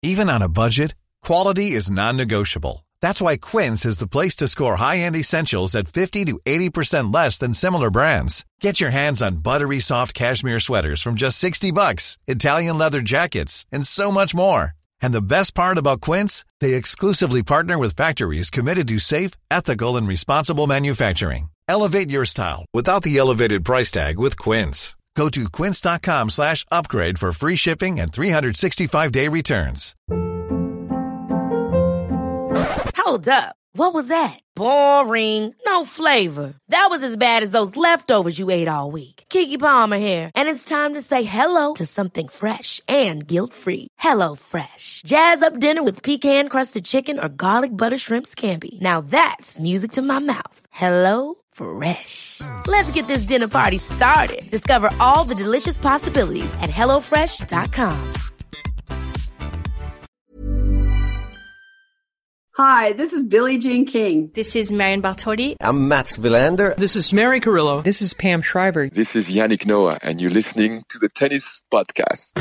Even on a budget, quality is non-negotiable. That's why Quince is the place to score high-end essentials at 50 to 80% less than similar brands. Get your hands on buttery soft cashmere sweaters from just $60, Italian leather jackets, and so much more. And the best part about Quince, they exclusively partner with factories committed to safe, ethical, and responsible manufacturing. Elevate your style without the elevated price tag with Quince. Go to quince.com/upgrade for free shipping and 365-day returns. Hold up. What was that? Boring. No flavor. That was as bad as those leftovers you ate all week. Keke Palmer here, and it's time to say hello to something fresh and guilt-free. Hello Fresh. Jazz up dinner with pecan-crusted chicken or garlic butter shrimp scampi. Now that's music to my mouth. Hello Fresh. Let's get this dinner party started. Discover all the delicious possibilities at hellofresh.com. Hi, this is Billie Jean King. This is Marion Bartoli. I'm Mats Wilander. This is Mary Carrillo. This is Pam Shriver. This is Yannick Noah, and you're listening to the Tennis Podcast.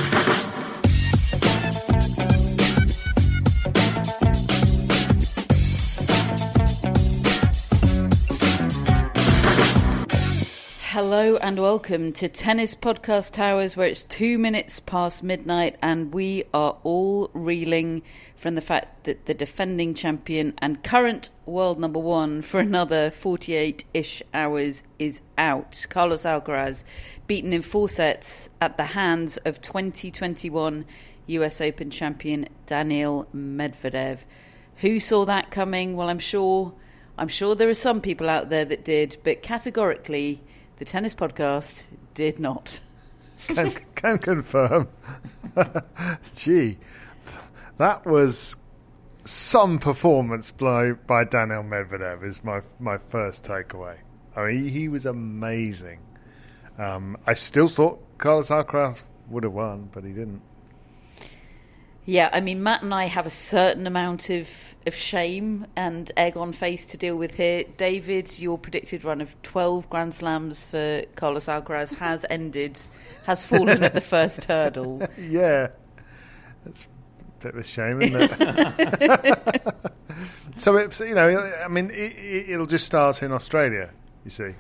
Hello and welcome to Tennis Podcast Towers, where it's 2 minutes past midnight and we are all reeling from the fact that the defending champion and current world number one for another 48-ish hours is out. Carlos Alcaraz beaten in 4 sets at the hands of 2021 US Open champion Daniil Medvedev. Who saw that coming? Well, I'm sure there are some people out there that did, but categorically the Tennis Podcast did not. Can confirm. Gee, that was some performance by Daniil Medvedev is my first takeaway. I mean, he was amazing. I still thought Carlos Alcaraz would have won, but he didn't. Yeah, I mean, Matt and I have a certain amount of shame and egg on face to deal with here. David, your predicted run of 12 Grand Slams for Carlos Alcaraz has fallen at the first hurdle. Yeah, that's a bit of a shame, isn't it? So, it's, I mean, it'll just start in Australia, you see.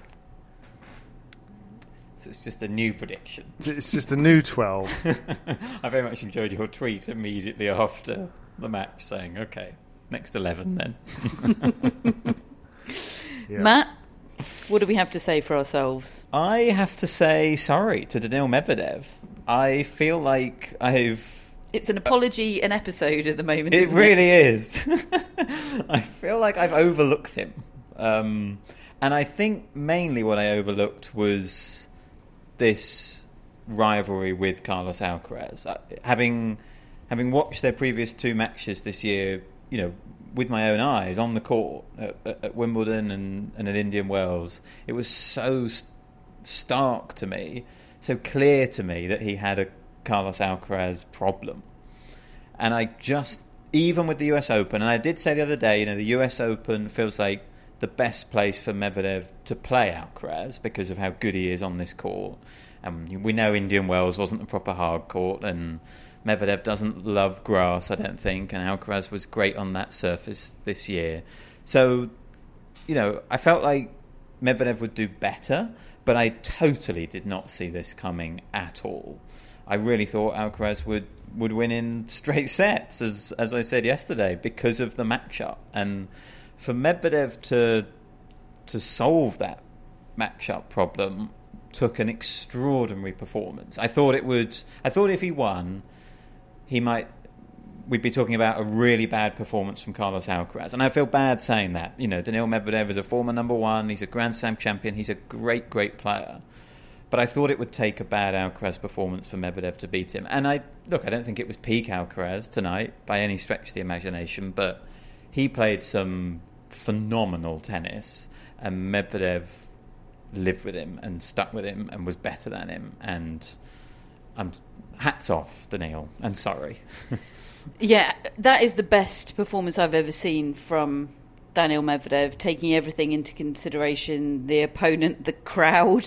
So it's just a new prediction. It's just a new 12. I very much enjoyed your tweet immediately after the match saying, OK, next 11 then. Yeah. Matt, what do we have to say for ourselves? I have to say sorry to Daniil Medvedev. I feel like It's an apology an episode at the moment. It really is. I feel like I've overlooked him. And I think mainly what I overlooked was this rivalry with Carlos Alcaraz. Having watched their previous 2 matches this year, with my own eyes on the court at Wimbledon and at Indian Wells, it was so stark to me, so clear to me that he had a Carlos Alcaraz problem. And I just, even with the US Open, and I did say the other day, the US Open feels like the best place for Medvedev to play Alcaraz because of how good he is on this court. We know Indian Wells wasn't the proper hard court, and Medvedev doesn't love grass, I don't think, and Alcaraz was great on that surface this year. So, I felt like Medvedev would do better, but I totally did not see this coming at all. I really thought Alcaraz would win in straight sets, as I said yesterday, because of the matchup. And for Medvedev to solve that matchup problem took an extraordinary performance. I thought if he won, we'd be talking about a really bad performance from Carlos Alcaraz. And I feel bad saying that. Daniil Medvedev is a former number one. He's a Grand Slam champion. He's a great, great player. But I thought it would take a bad Alcaraz performance for Medvedev to beat him. And I don't think it was peak Alcaraz tonight by any stretch of the imagination, but he played some phenomenal tennis, and Medvedev lived with him and stuck with him and was better than him. And hats off, Daniil, and sorry. Yeah, that is the best performance I've ever seen from Daniil Medvedev, taking everything into consideration, the opponent, the crowd,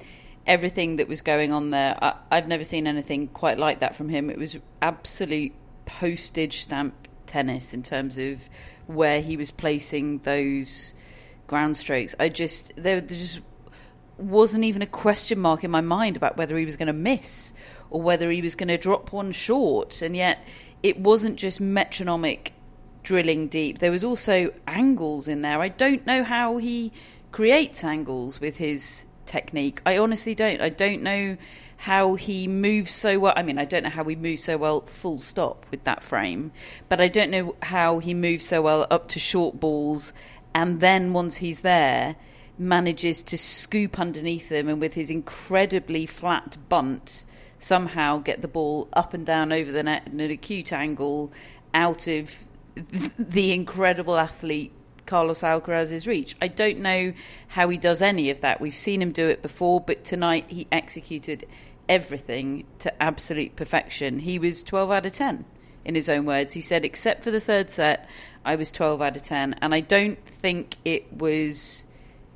everything that was going on there. I've never seen anything quite like that from him. It was absolute postage stamp tennis in terms of where he was placing those ground strokes. There just wasn't even a question mark in my mind about whether he was going to miss or whether he was going to drop one short. And yet it wasn't just metronomic drilling deep. There was also angles in there. I don't know how he creates angles with his technique. I honestly don't. I don't know how he moves so well. I mean, I don't know how he moves so well full stop with that frame, but I don't know how he moves so well up to short balls, and then once he's there, manages to scoop underneath them and with his incredibly flat bunt somehow get the ball up and down over the net in an acute angle out of the incredible athlete Carlos Alcaraz's reach. I don't know how he does any of that. We've seen him do it before, but tonight he executed everything to absolute perfection. He was 12 out of 10 in his own words. He said, except for the third set, I was 12 out of 10. And I don't think it was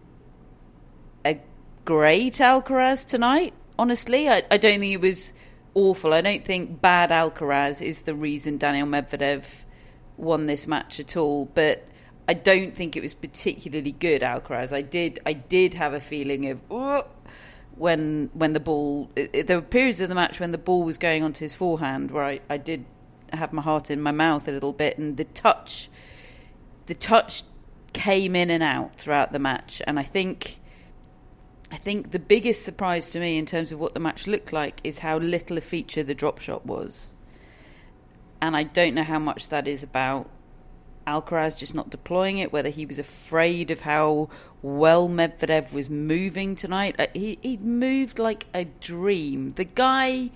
a great Alcaraz tonight, honestly. I don't think it was awful. I don't think bad Alcaraz is the reason Daniil Medvedev won this match at all, but I don't think it was particularly good Alcaraz. I did have a feeling of when the ball. There were periods of the match when the ball was going onto his forehand where I did have my heart in my mouth a little bit, and the touch came in and out throughout the match. And I think the biggest surprise to me in terms of what the match looked like is how little a feature the drop shot was. And I don't know how much that is about Alcaraz just not deploying it, whether he was afraid of how well Medvedev was moving tonight. He moved like a dream. The guy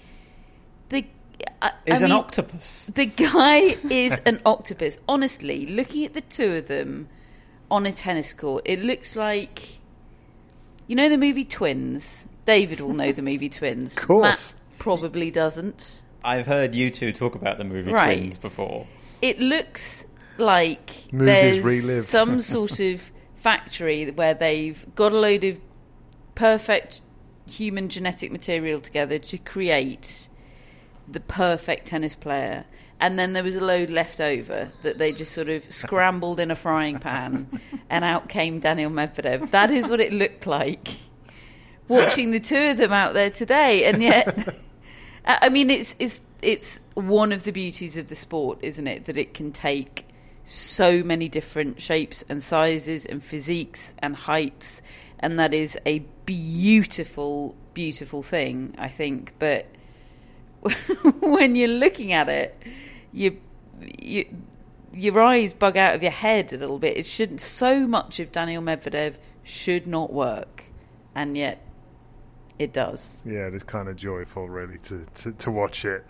is an octopus. The guy is an octopus. Honestly, looking at the two of them on a tennis court, it looks like, you know the movie Twins? David will know the movie Twins. Of course. Matt probably doesn't. I've heard you two talk about the movie Twins before. It looks like Movies there's relived. some sort of factory where they've got a load of perfect human genetic material together to create the perfect tennis player, and then there was a load left over that they just sort of scrambled in a frying pan, and out came Daniil Medvedev. That is what it looked like watching the two of them out there today. And yet, I mean, it's one of the beauties of the sport, isn't it, that it can take so many different shapes and sizes and physiques and heights, and that is a beautiful, beautiful thing, I think. But when you're looking at it, your eyes bug out of your head a little bit. It shouldn't. So much of Daniil Medvedev should not work, and yet it does. Yeah, it is kind of joyful, really, to watch it.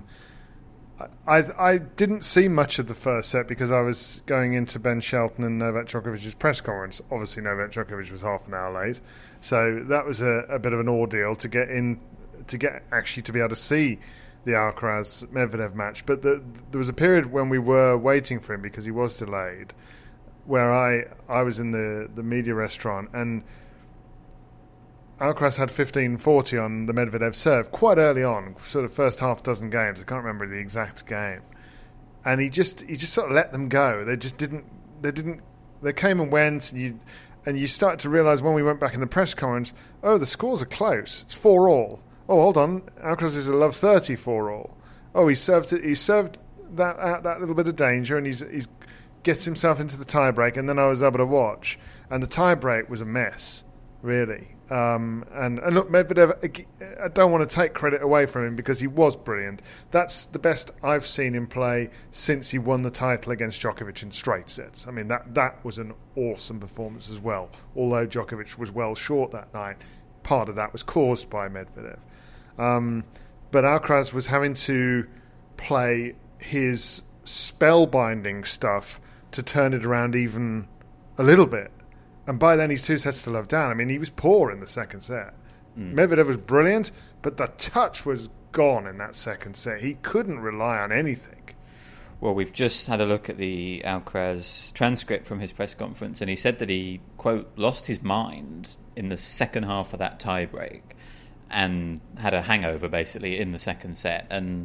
I didn't see much of the first set because I was going into Ben Shelton and Novak Djokovic's press conference. Obviously, Novak Djokovic was half an hour late, so that was a bit of an ordeal to get actually to be able to see the Alcaraz Medvedev match. But there was a period when we were waiting for him because he was delayed, where I was in the media restaurant, and Alcaraz had 15-40 on the Medvedev serve quite early on, sort of first half dozen games. I can't remember the exact game, and he just sort of let them go. They just didn't. They came and went, and you start to realise when we went back in the press conference, oh, the scores are close. It's 4-4. Oh, hold on, Alcaraz is a love 30 4-4. Oh, he served that little bit of danger, and he's gets himself into the tiebreak, and then I was able to watch, and the tiebreak was a mess, really. And look, Medvedev, I don't want to take credit away from him because he was brilliant. That's the best I've seen him play since he won the title against Djokovic in straight sets. I mean, that was an awesome performance as well. Although Djokovic was well short that night, part of that was caused by Medvedev. But Alcaraz was having to play his spellbinding stuff to turn it around even a little bit. And by then he's 2 sets to love down. I mean, he was poor in the second set. Medvedev was brilliant, but the touch was gone in that second set. He couldn't rely on anything. Well, we've just had a look at the Alcaraz transcript from his press conference, and he said that he, quote, lost his mind in the second half of that tiebreak and had a hangover, basically, in the second set. And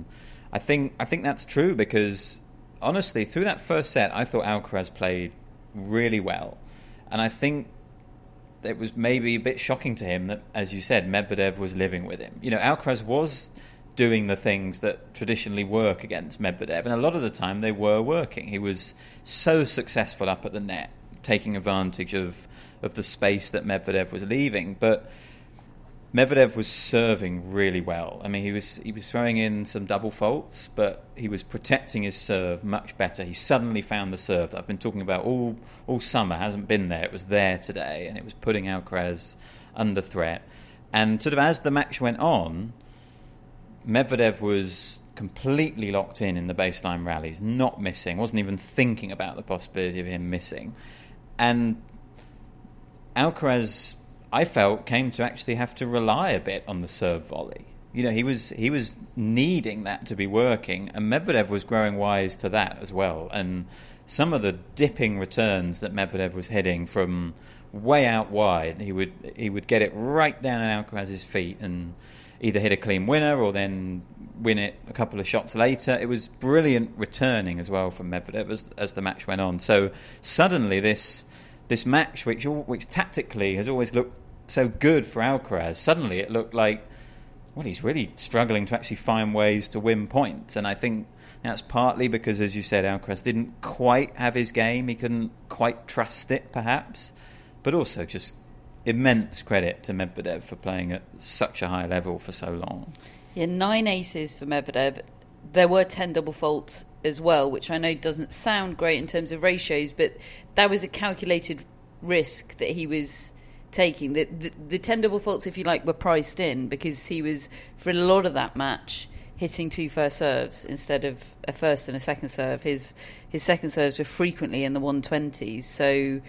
I think that's true because, honestly, through that first set, I thought Alcaraz played really well. And I think it was maybe a bit shocking to him that, as you said, Medvedev was living with him. Alcaraz was doing the things that traditionally work against Medvedev, and a lot of the time they were working. He was so successful up at the net, taking advantage of the space that Medvedev was leaving. But Medvedev was serving really well. I mean, he was throwing in some double faults, but he was protecting his serve much better. He suddenly found the serve that I've been talking about all summer. Hasn't been there. It was there today, and it was putting Alcaraz under threat. And sort of as the match went on, Medvedev was completely locked in the baseline rallies, not missing, wasn't even thinking about the possibility of him missing. And Alcaraz, I felt, came to actually have to rely a bit on the serve volley. He was needing that to be working, and Medvedev was growing wise to that as well. And some of the dipping returns that Medvedev was hitting from way out wide, he would get it right down at Alcaraz's feet and either hit a clean winner or then win it a couple of shots later. It was brilliant returning as well from Medvedev as the match went on. So suddenly this match, which tactically has always looked so good for Alcaraz, suddenly it looked like, well, he's really struggling to actually find ways to win points. And I think that's partly because, as you said, Alcaraz didn't quite have his game. He couldn't quite trust it, perhaps. But also just immense credit to Medvedev for playing at such a high level for so long. Yeah, 9 aces for Medvedev. There were 10 double faults as well, which I know doesn't sound great in terms of ratios, but that was a calculated risk that he was taking. The 10 double faults, if you like, were priced in because he was, for a lot of that match, hitting 2 first serves instead of a first and a second serve. His second serves were frequently in the 120s. So,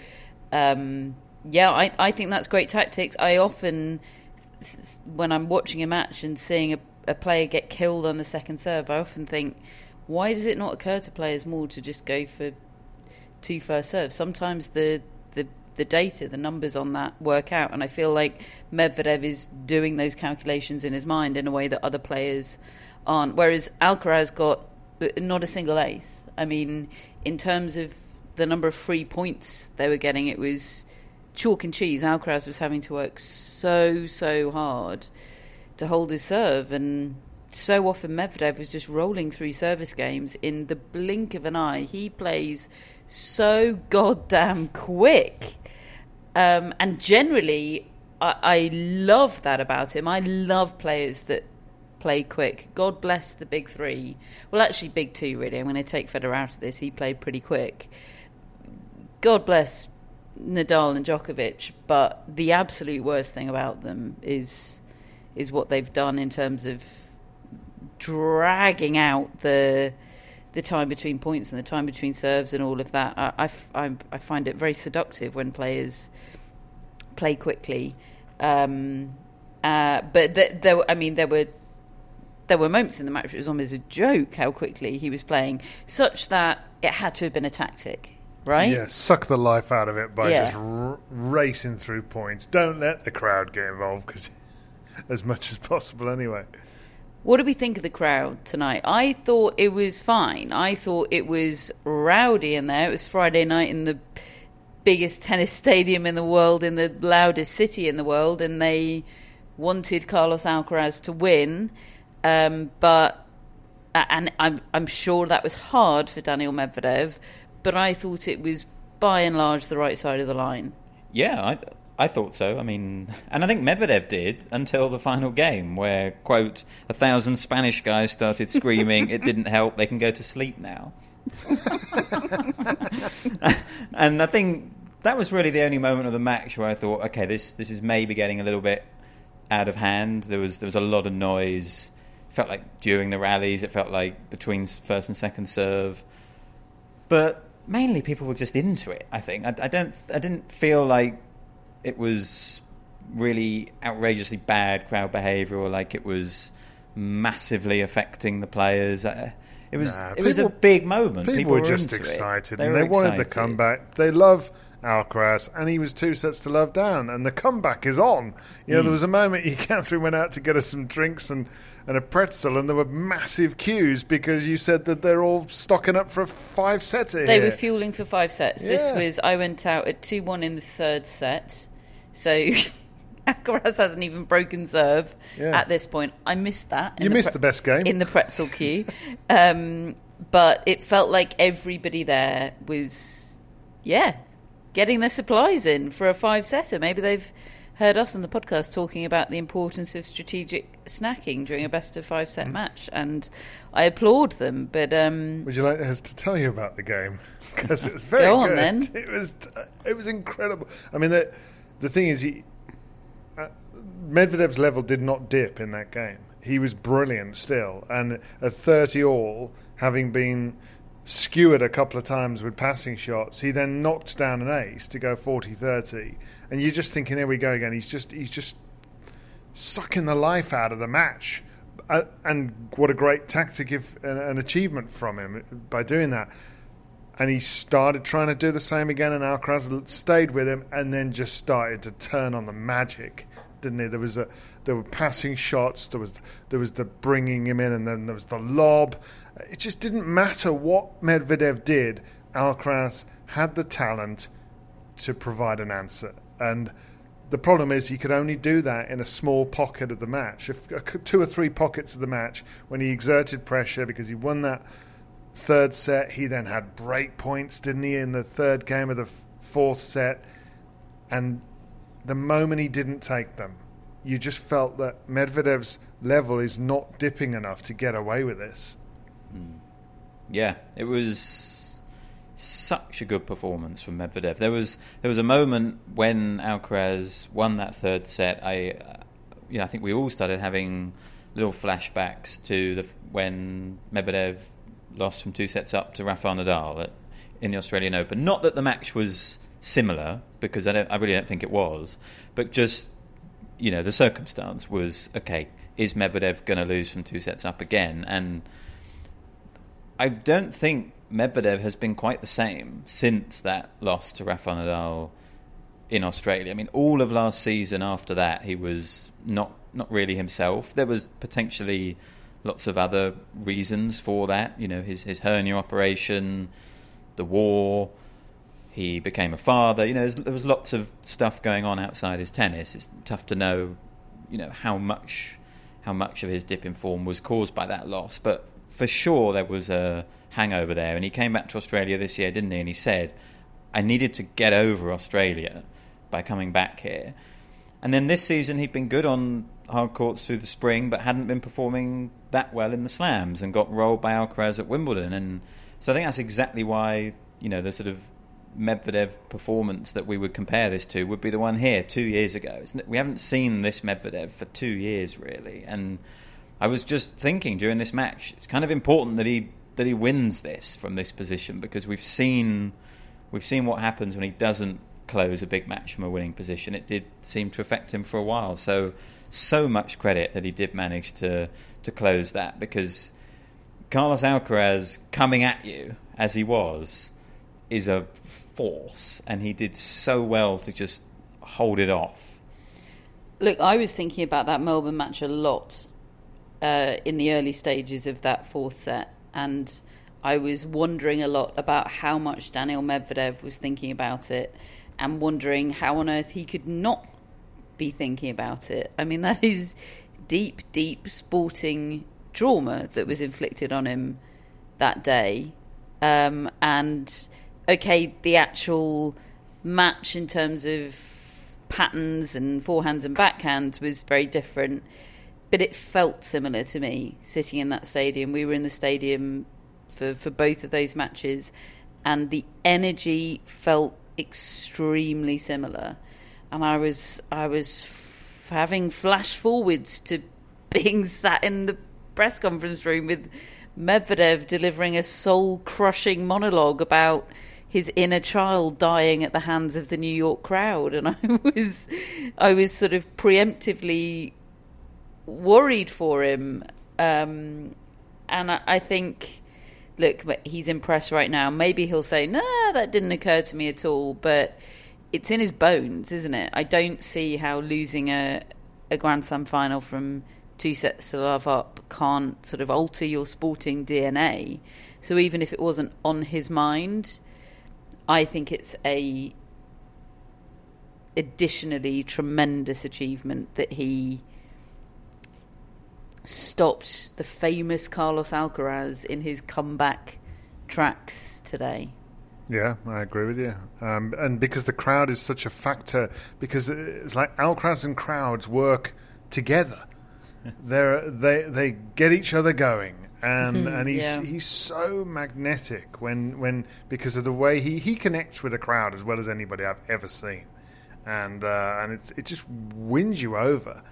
I think that's great tactics. I often, when I'm watching a match and seeing a player get killed on the second serve, I often think, why does it not occur to players more to just go for 2 first serves? Sometimes the data, the numbers on that work out, and I feel like Medvedev is doing those calculations in his mind in a way that other players aren't. Whereas Alcaraz got not a single ace. I mean, in terms of the number of free points they were getting, it was chalk and cheese. Alcaraz was having to work so hard to hold his serve, and so often Medvedev was just rolling through service games in the blink of an eye. He plays so goddamn quick. And generally, I love that about him. I love players that play quick. God bless the big 3. Well, actually, big 2, really. I'm going to take Federer out of this. He played pretty quick. God bless Nadal and Djokovic, but the absolute worst thing about them is what they've done in terms of dragging out the time between points and the time between serves and all of that. I find it very seductive when players play quickly. But there were moments in the match where it was almost a joke how quickly he was playing, such that it had to have been a tactic, right? Yeah, suck the life out of it by just racing through points. Don't let the crowd get involved, because as much as possible anyway. What do we think of the crowd tonight? I thought it was fine. I thought it was rowdy in there. It was Friday night in the biggest tennis stadium in the world, in the loudest city in the world, and they wanted Carlos Alcaraz to win. But I'm sure that was hard for Daniil Medvedev, but I thought it was by and large the right side of the line. Yeah, I thought so. I mean, and I think Medvedev did until the final game where, quote, 1,000 Spanish guys started screaming, it didn't help, they can go to sleep now. And I think that was really the only moment of the match where I thought, okay, this is maybe getting a little bit out of hand. There was a lot of noise. It felt like during the rallies, it felt like between first and second serve. But mainly people were just into it, I think. I didn't feel like it was really outrageously bad crowd behaviour or like it was massively affecting the players. It was a big moment. People were just excited and they wanted the comeback. They love Alcaraz, and he was 2-0 down, and the comeback is on. There was a moment Catherine went out to get us some drinks and a pretzel, and there were massive queues because you said that they're all stocking up for a 5-setter They here. were fueling for 5 sets. Yeah. I went out at 2-1 in the third set, so Alcaraz hasn't even broken serve at this point. I missed that. You missed the best game. In the pretzel queue. But it felt like everybody there was, getting their supplies in for a 5-setter. Maybe they've heard us on the podcast talking about the importance of strategic snacking during a best-of-5 set match, and I applaud them. But would you like us to tell you about the game? Because it was very Go on, good. then. It was incredible. I mean, the thing is, Medvedev's level did not dip in that game. He was brilliant still, and at 30-all, having been skewered a couple of times with passing shots, he then knocked down an ace to go 40-30, and you're just thinking, here we go again. He's just sucking the life out of the match, and what a great tactic and achievement from him by doing that. And he started trying to do the same again, and Alcaraz stayed with him, and then just started to turn on the magic, didn't he? There were passing shots, there was the bringing him in, and then there was the lob. It just didn't matter what Medvedev did. Alcaraz had the talent to provide an answer, and the problem is he could only do that in a small pocket of the match. If 2 or 3 pockets of the match, when he exerted pressure because he won that third set, he then had break points, didn't he, in the third game of the fourth set, and the moment he didn't take them, you just felt that Medvedev's level is not dipping enough to get away with this. Yeah, it was such a good performance from Medvedev. There was a moment when Alcaraz won that third set. I think we all started having little flashbacks to when Medvedev lost from 2 sets up to Rafael Nadal in the Australian Open. Not that the match was similar, because I really don't think it was, but just the circumstance was, okay, is Medvedev going to lose from 2 sets up again? And I don't think Medvedev has been quite the same since that loss to Rafael Nadal in Australia. I mean, all of last season after that, he was not really himself. There was potentially lots of other reasons for that. His hernia operation, the war. He became a father. There was lots of stuff going on outside his tennis. It's tough to know, how much of his dip in form was caused by that loss. But for sure, there was a hangover there. And he came back to Australia this year, didn't he? And he said, I needed to get over Australia by coming back here. And then this season, he'd been good on hard courts through the spring, but hadn't been performing that well in the slams and got rolled by Alcaraz at Wimbledon. And so I think that's exactly why, the sort of Medvedev performance that we would compare this to would be the one here 2 years ago. We haven't seen this Medvedev for 2 years, really. And I was just thinking during this match, it's kind of important that he wins this from this position, because we've seen what happens when he doesn't close a big match from a winning position. It did seem to affect him for a while. So much credit that he did manage to close that, because Carlos Alcaraz coming at you as he was is a force, and he did so well to just hold it off. Look, I was thinking about that Melbourne match a lot in the early stages of that fourth set, and I was wondering a lot about how much Daniil Medvedev was thinking about it, and wondering how on earth he could not be thinking about it. I mean, that is deep, deep sporting trauma that was inflicted on him that day. And okay, the actual match in terms of patterns and forehands and backhands was very different, but it felt similar to me sitting in that stadium. We were in the stadium for both of those matches, and the energy felt extremely similar. And I was having flash forwards to being sat in the press conference room with Medvedev delivering a soul-crushing monologue about his inner child dying at the hands of the New York crowd, and I was sort of preemptively worried for him, and I think, look, he's impressed right now. Maybe he'll say, no, that didn't occur to me at all. But it's in his bones, isn't it? I don't see how losing a Grand Slam final from 2 sets to love up can't sort of alter your sporting DNA. So even if it wasn't on his mind, I think it's a additionally tremendous achievement that he stopped the famous Carlos Alcaraz in his comeback tracks today. Yeah, I agree with you. And because the crowd is such a factor, because it's like Alcaraz and crowds work together. They get each other going, and he's so magnetic when because of the way he connects with the crowd as well as anybody I've ever seen, and it just wins you over.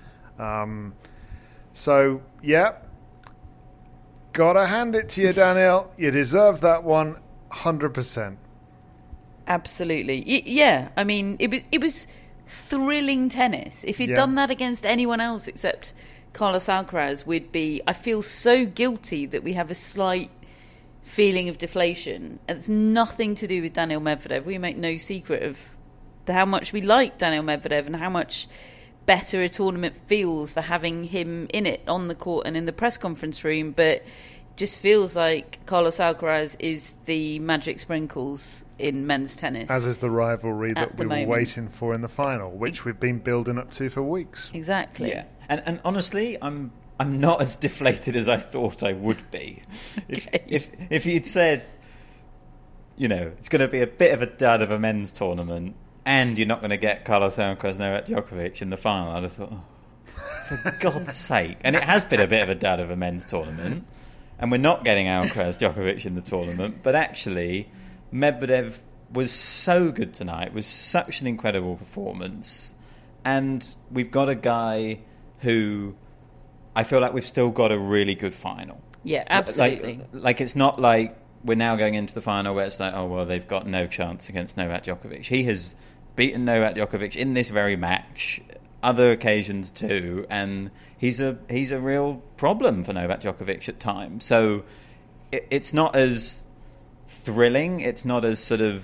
So yeah, gotta hand it to you, Daniel. You deserve that one, 100%. Absolutely, yeah. I mean, it was thrilling tennis. If he'd done that against anyone else except Carlos Alcaraz, I feel so guilty that we have a slight feeling of deflation. And it's nothing to do with Daniil Medvedev. We make no secret of how much we like Daniil Medvedev and how much better a tournament feels for having him in it on the court and in the press conference room. But just feels like Carlos Alcaraz is the magic sprinkles in men's tennis. As is the rivalry that we were waiting for in the final, which we've been building up to for weeks. Exactly. Yeah. And honestly, I'm not as deflated as I thought I would be. If you'd said, it's going to be a bit of a dud of a men's tournament and you're not going to get Carlos Alcaraz, Novak Djokovic in the final, I'd have thought, for God's sake. And it has been a bit of a dud of a men's tournament. And we're not getting Alcaraz Djokovic in the tournament. But actually, Medvedev was so good tonight. It was such an incredible performance. And we've got a guy who I feel like we've still got a really good final. Yeah, absolutely. Like it's not like we're now going into the final where it's like, oh, well, they've got no chance against Novak Djokovic. He has beaten Novak Djokovic in this very match, other occasions too, and he's a real problem for Novak Djokovic at times. So it's not as thrilling. It's not as sort of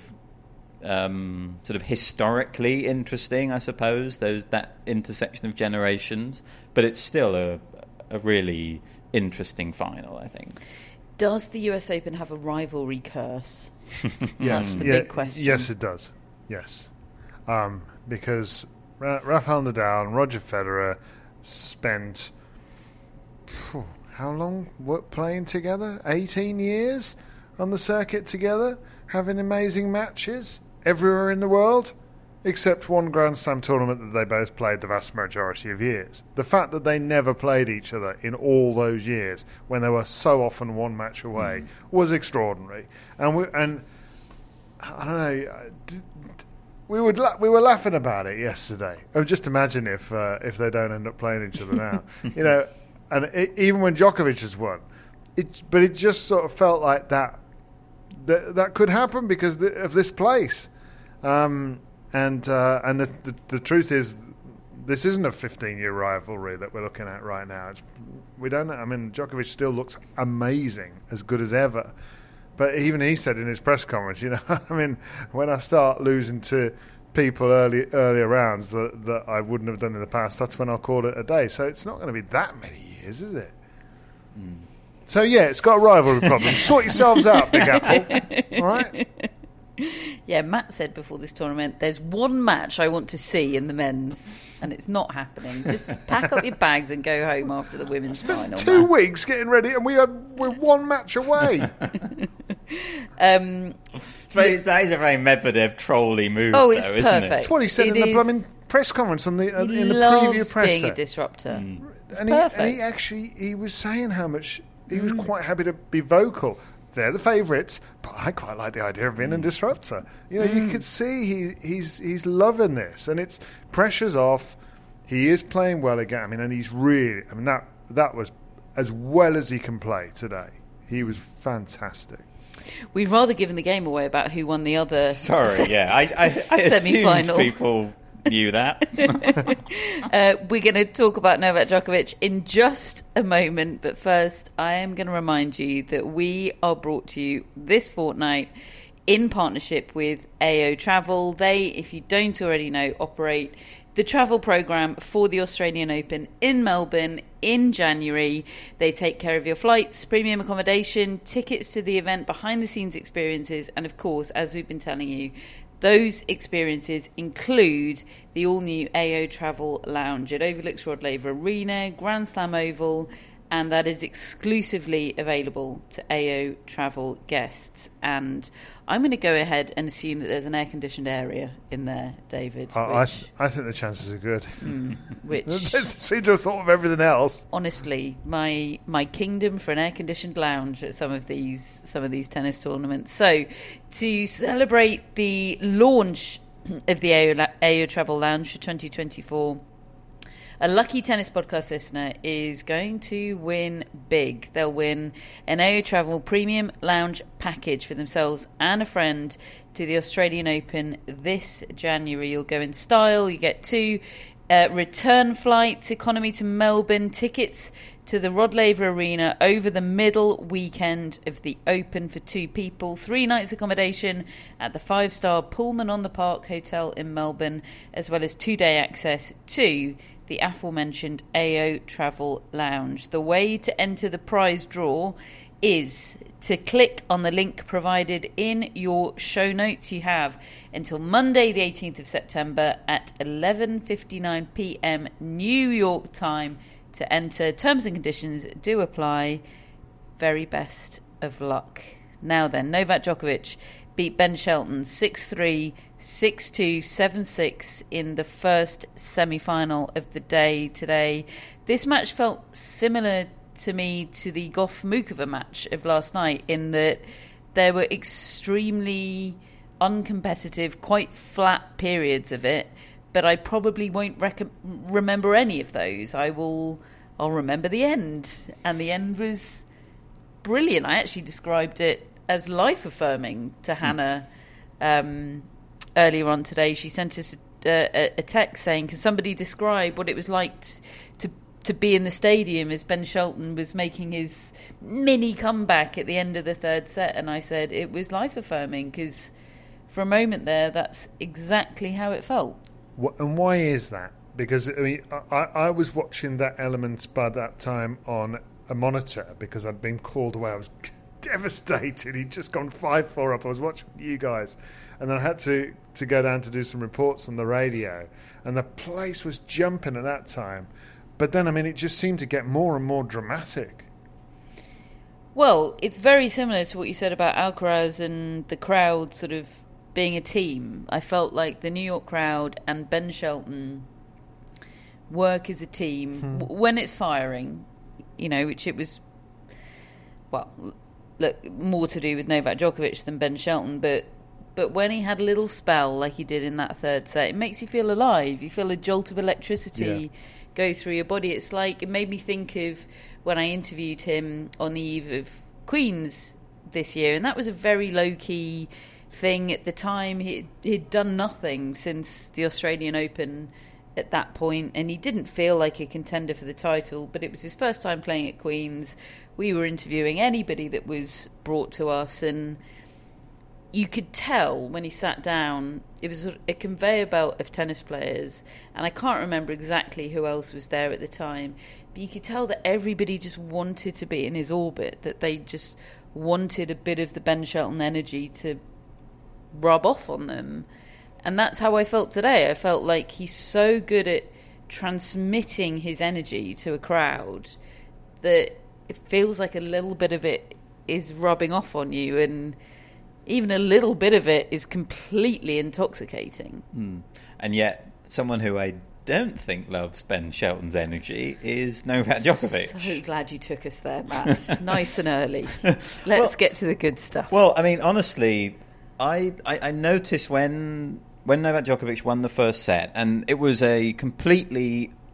historically interesting, I suppose. That intersection of generations, but it's still a really interesting final, I think. Does the US Open have a rivalry curse? Yes, That's the big question. Yes, it does. Yes, because Rafael Nadal and Roger Federer spent how long playing together? 18 years on the circuit together, having amazing matches everywhere in the world, except one Grand Slam tournament that they both played the vast majority of years. The fact that they never played each other in all those years, when they were so often one match away, was extraordinary. And I don't know, we were laughing about it yesterday. Just imagine if they don't end up playing each other now, And even when Djokovic has won, but it just sort of felt like that could happen because of this place. And the truth is, this isn't a 15-year rivalry that we're looking at right now. We don't know. I mean, Djokovic still looks amazing, as good as ever. But even he said in his press conference, I mean, when I start losing to people earlier rounds that I wouldn't have done in the past, that's when I'll call it a day. So it's not going to be that many years, is it? So yeah, it's got a rivalry problem. Sort yourselves out, Big Apple. All right? Yeah, Matt said before this tournament, there's one match I want to see in the men's, and it's not happening. Just pack up your bags and go home after the women's final. 2 weeks getting ready, and we're one match away. That is a very Medvedev trolly move. Oh, it's though, perfect. isn't it? That's what he said in the blooming press conference in the preview presser. Being a disruptor. It's and perfect. He was saying how much he was quite happy to be vocal. They're the favourites, but I quite like the idea of being a disruptor. You could see he's loving this, and it's pressure's off. He is playing well again. I mean, and he's really. I mean, that was as well as he can play today. He was fantastic. We'd rather given the game away about who won the other. Sorry, yeah, I assumed semi-final. people knew that. We're going to talk about Novak Djokovic in just a moment, but first I am going to remind you that we are brought to you this fortnight in partnership with AO Travel. They, if you don't already know, operate the travel programme for the Australian Open in Melbourne in January. They take care of your flights, premium accommodation, tickets to the event, behind-the-scenes experiences, and of course, as we've been telling you, those experiences include the all-new AO Travel Lounge. It overlooks Rod Laver Arena, Grand Slam Oval, and that is exclusively available to AO Travel guests. And I'm going to go ahead and assume that there's an air-conditioned area in there, David. I think the chances are good. Which They seem to have thought of everything else. honestly, my kingdom for an air-conditioned lounge at some of these tennis tournaments. So, to celebrate the launch of the AO Travel Lounge for 2024, a lucky Tennis Podcast listener is going to win big. They'll win an AO Travel Premium Lounge package for themselves and a friend to the Australian Open this January. You'll go in style. You get 2 return flights, economy to Melbourne, tickets to the Rod Laver Arena over the middle weekend of the Open for 2 people, 3 nights accommodation at the 5-star Pullman on the Park Hotel in Melbourne, as well as 2-day access to the aforementioned AO Travel Lounge. The way to enter the prize draw is to click on the link provided in your show notes. You have until Monday the 18th of September at 11:59 p.m. New York time to enter. Terms and conditions do apply. Very best of luck. Now then, Novak Djokovic beat Ben Shelton 6-3, 6-2, 7-6 in the first semi-final of the day today. This match felt similar to me to the Goff Mukova match of last night, in that there were extremely uncompetitive, quite flat periods of it, but I probably won't remember any of those. I'll remember the end, and the end was brilliant. I actually described it as life-affirming to Hannah earlier on today. She sent us a text saying, can somebody describe what it was like to be in the stadium as Ben Shelton was making his mini comeback at the end of the third set? And I said it was life-affirming, because for a moment there, that's exactly how it felt. And why is that? Because, I mean, I was watching that element by that time on a monitor because I'd been called away. I was devastated. He'd just gone 5-4 up. I was watching you guys, and then I had to go down to do some reports on the radio, and the place was jumping at that time. But then, I mean, it just seemed to get more and more dramatic. Well, it's very similar to what you said about Alcaraz and the crowd sort of being a team. I felt like the New York crowd and Ben Shelton work as a team when it's firing, you know, which it was, well, look, more to do with Novak Djokovic than Ben Shelton, but when he had a little spell like he did in that third set, it makes you feel alive. You feel a jolt of electricity go through your body. It's like, it made me think of when I interviewed him on the eve of Queen's this year, and that was a very low-key thing at the time. He'd done nothing since the Australian Open at that point, and he didn't feel like a contender for the title, but it was his first time playing at Queen's. We were interviewing anybody that was brought to us, and you could tell when he sat down, it was a conveyor belt of tennis players, and I can't remember exactly who else was there at the time, but you could tell that everybody just wanted to be in his orbit, that they just wanted a bit of the Ben Shelton energy to rub off on them. And that's how I felt today. I felt like he's so good at transmitting his energy to a crowd that it feels like a little bit of it is rubbing off on you, and even a little bit of it is completely intoxicating. And yet, someone who I don't think loves Ben Shelton's energy is Novak Djokovic. So glad you took us there, Matt. Nice and early. Let's get to the good stuff. Well, I mean, honestly, I noticed when Novak Djokovic won the first set, and it was a completely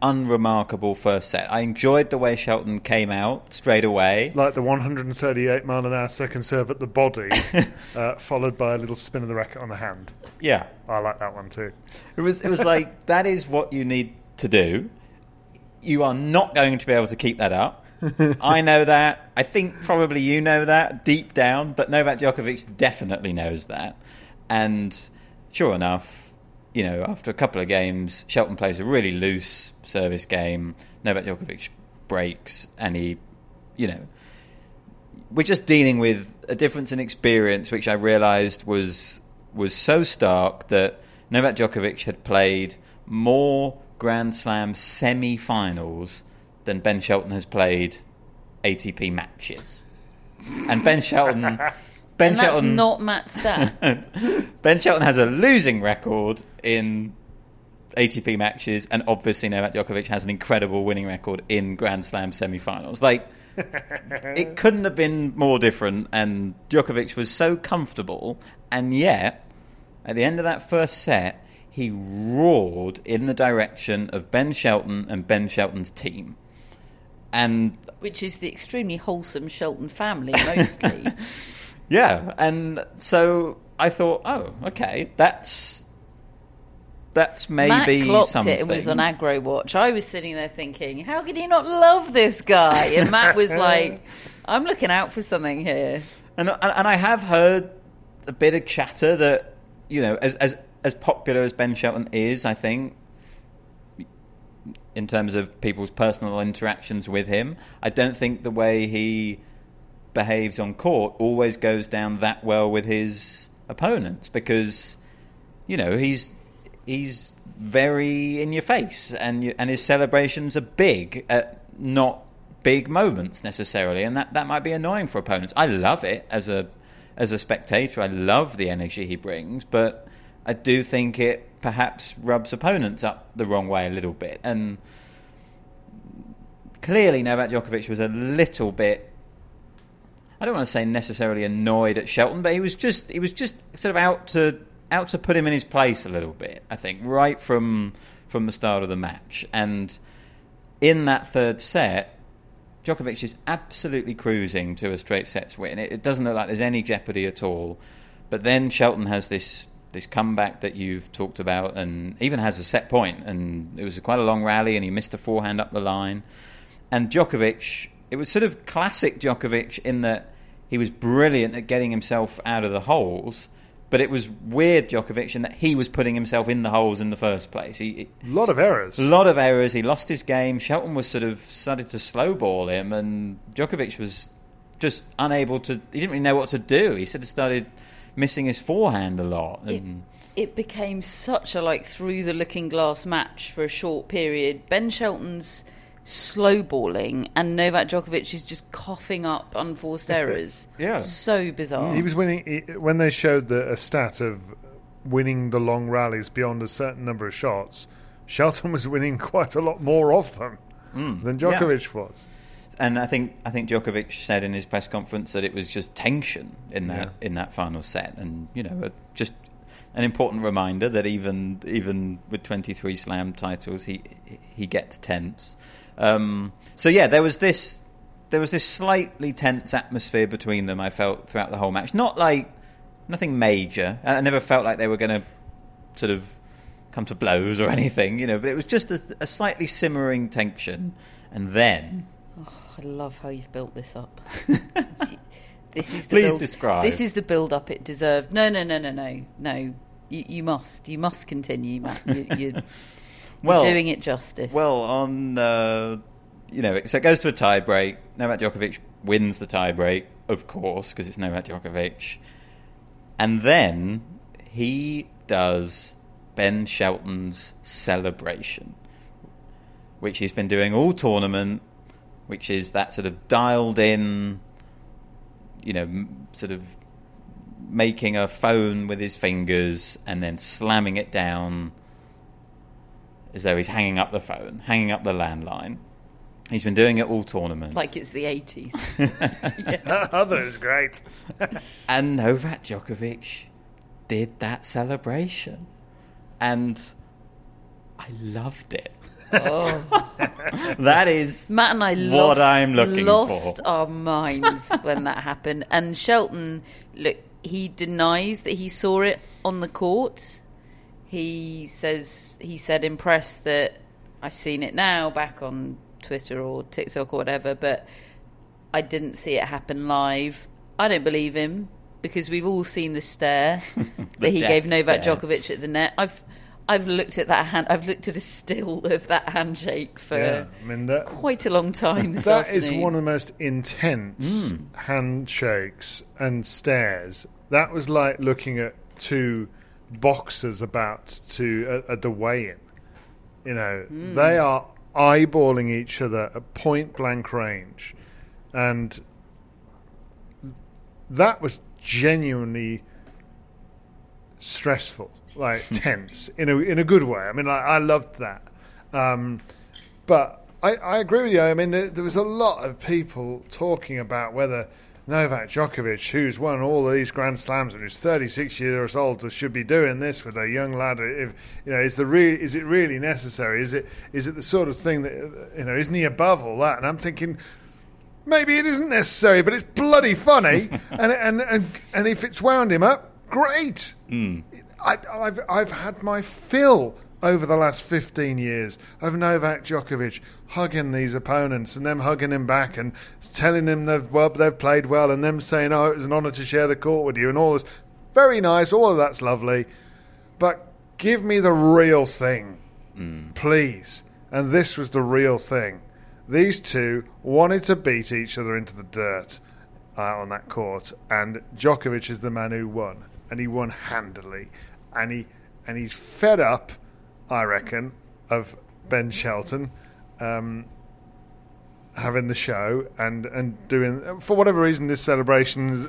unremarkable first set. I enjoyed the way Shelton came out straight away. Like the 138-mile-an-hour second serve at the body, followed by a little spin of the racket on the hand. Yeah. I like that one too. It was like, that is what you need to do. You are not going to be able to keep that up. I know that. I think probably you know that deep down, but Novak Djokovic definitely knows that. And sure enough, you know, after a couple of games, Shelton plays a really loose service game. Novak Djokovic breaks, and he, you know, we're just dealing with a difference in experience, which I realised was so stark that Novak Djokovic had played more Grand Slam semi-finals than Ben Shelton has played ATP matches. And Ben Shelton... That's not Matt Stat. Ben Shelton has a losing record in ATP matches, and obviously Novak Djokovic has an incredible winning record in Grand Slam semi-finals. Like, it couldn't have been more different, and Djokovic was so comfortable, and yet, at the end of that first set, he roared in the direction of Ben Shelton and Ben Shelton's team. And which is the extremely wholesome Shelton family, mostly. Yeah, and so I thought, oh, okay, that's maybe Matt clocked something. It was on Aggro Watch. I was sitting there thinking, how could he not love this guy? And Matt was like, I'm looking out for something here. And I have heard a bit of chatter that, you know, as popular as Ben Shelton is, I think, in terms of people's personal interactions with him, I don't think the way he behaves on court always goes down that well with his opponents, because, you know, he's very in your face, and his celebrations are big at not big moments necessarily, and that might be annoying for opponents. I love it as a spectator. I love the energy he brings, but I do think it perhaps rubs opponents up the wrong way a little bit. And clearly Novak Djokovic was a little bit, I don't want to say necessarily annoyed at Shelton, but he was just sort of out to put him in his place a little bit, I think, right from the start of the match. And in that third set, Djokovic is absolutely cruising to a straight sets win. It doesn't look like there's any jeopardy at all. But then Shelton has this comeback that you've talked about, and even has a set point, and it was quite a long rally, and he missed a forehand up the line. And Djokovic, it was sort of classic Djokovic in that he was brilliant at getting himself out of the holes, but it was weird Djokovic in that he was putting himself in the holes in the first place. A lot of errors. A lot of errors. He lost his game. Shelton was started to slow ball him, and Djokovic was just unable to... He didn't really know what to do. He sort of started missing his forehand a lot. And it became such a through the looking glass match for a short period. Ben Shelton's slow balling and Novak Djokovic is just coughing up unforced errors. Yeah, so bizarre. He was winning when they showed a stat of winning the long rallies beyond a certain number of shots. Shelton was winning quite a lot more of them than Djokovic was. And I think Djokovic said in his press conference that it was just tension in that final set, and just an important reminder that even with 23 Slam titles, he gets tense. There was this slightly tense atmosphere between them, I felt, throughout the whole match. Nothing major. I never felt like they were going to sort of come to blows or anything, but it was just a slightly simmering tension. And then... Oh, I love how you've built this up. This is Please describe. This is the build-up it deserved. No. You must continue, Matt. You're doing it justice. Well, so it goes to a tie-break. Novak Djokovic wins the tie-break, of course, because it's Novak Djokovic. And then he does Ben Shelton's celebration, which he's been doing all tournament, which is that sort of dialed-in, sort of making a phone with his fingers and then slamming it down as though he's hanging up the phone, hanging up the landline. He's been doing it all tournament. Like it's the 80s. Oh, that was great. And Novak Djokovic did that celebration. And I loved it. That is Matt and I I'm looking lost for. our minds when that happened. And Shelton, look, he denies that he saw it on the court. He said impressed that I've seen it now back on Twitter or TikTok or whatever, but I didn't see it happen live. I don't believe him because we've all seen the stare that he gave Novak Djokovic at the net. I've looked at that hand. I've looked at a still of that handshake for quite a long time this afternoon. That is one of the most intense handshakes and stares. That was like looking at two boxers about to at the weigh-in. You know, they are eyeballing each other at point-blank range, and that was genuinely stressful. Like tense in a good way. I mean, I loved that. But I agree with you. I mean, there was a lot of people talking about whether Novak Djokovic, who's won all of these Grand Slams and who's 36 years old, should be doing this with a young lad. If you know, is it really necessary? Is it the sort of thing that, you know, isn't he above all that? And I'm thinking, maybe it isn't necessary, but it's bloody funny. and if it's wound him up, great. I've had my fill over the last 15 years of Novak Djokovic hugging these opponents and them hugging him back and telling him they've played well and them saying, oh, it was an honour to share the court with you and all this. Very nice, all of that's lovely. But give me the real thing, please. And this was the real thing. These two wanted to beat each other into the dirt on that court, and Djokovic is the man who won. And he won handily. And he's fed up, I reckon, of Ben Shelton having the show and doing, for whatever reason, this celebration.